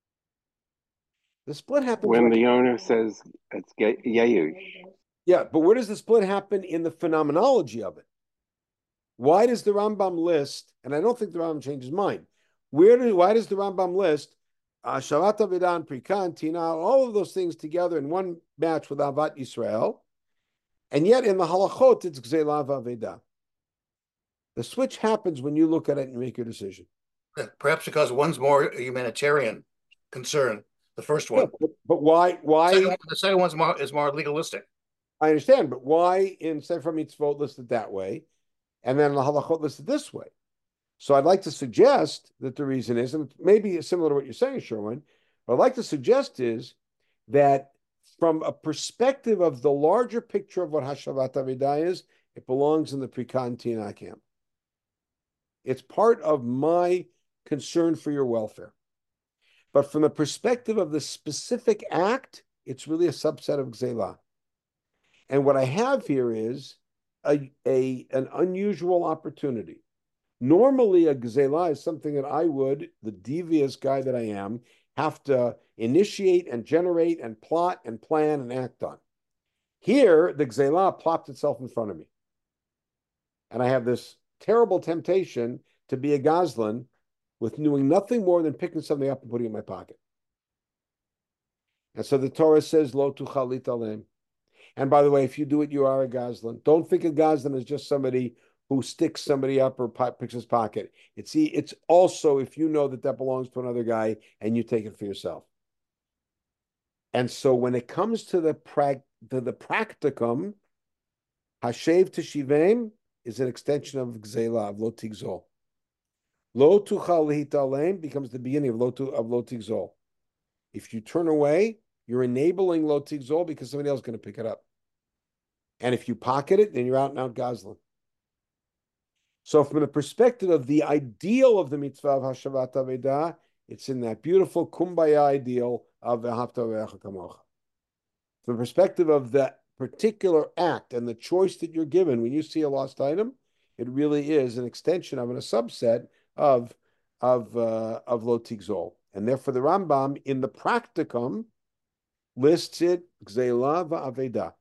The split happens When the owner says it's Yayush. Yeah, but where does the split happen in the phenomenology of it? Why does the Rambam list, and I don't think the Rambam changed his mind, why does the Rambam list Shavat Avodah and Prikan, Tina, all of those things together in one match with Avat Yisrael, and yet in the halachot it's Gzeilah V'Avedah? The switch happens when you look at it and make your decision. Perhaps because one's more humanitarian concern, the first one. Yeah, but why? The second one's more legalistic. I understand, but why in Sefer Mitzvot listed that way, and then the halachot listed this way? So I'd like to suggest that the reason is, and maybe similar to what you're saying, Sherwin, what I'd like to suggest is that from a perspective of the larger picture of what Hashavat Avodah is, it belongs in the Prikan Tina camp. It's part of my concern for your welfare. But from the perspective of the specific act, it's really a subset of Gzeilah. And what I have here is an unusual opportunity. Normally, a Gzeilah is something that I would, the devious guy that I am, have to initiate and generate and plot and plan and act on. Here, the Gzeilah plopped itself in front of me. And I have this terrible temptation to be a Goslin with doing nothing more than picking something up and putting it in my pocket. And so the Torah says, Lo tuchalit alem. And by the way, if you do it, you are a Goslin. Don't think of Goslin as just somebody who sticks somebody up or picks his pocket. It's also if you know that belongs to another guy and you take it for yourself. And so when it comes to the practicum, Hashev Teshivim is an extension of Gzeilah, of Lo Tigzol. Lo Tuchal Hitalem becomes the beginning of Lo Tigzol. If you turn away, you're enabling Lo Tigzol because somebody else is going to pick it up. And if you pocket it, then you're out and out Goslin. So from the perspective of the ideal of the mitzvah of Hashavat Avodah, it's in that beautiful kumbaya ideal of V'ahavta L'reacha Kamocha. From the perspective of the particular act and the choice that you're given when you see a lost item, it really is an extension of and a subset of Lo Tigzol. And therefore the Rambam in the practicum lists it Gzeilah V'Avedah.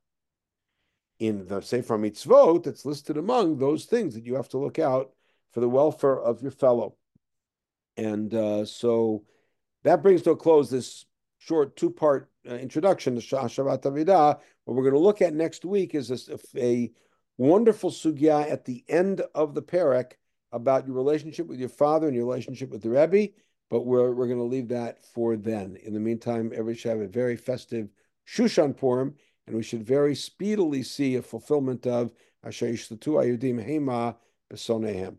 In the Sefer Mitzvot, it's listed among those things that you have to look out for the welfare of your fellow. And so that brings to a close this short two-part introduction to Hashavat Avodah. What we're going to look at next week is a wonderful sugya at the end of the parak about your relationship with your father and your relationship with the Rebbe, but we're going to leave that for then. In the meantime, everybody should have a very festive Shushan Purim, and we should very speedily see a fulfillment of Asher Yishlatu Ayudim Hema B'Sonehem.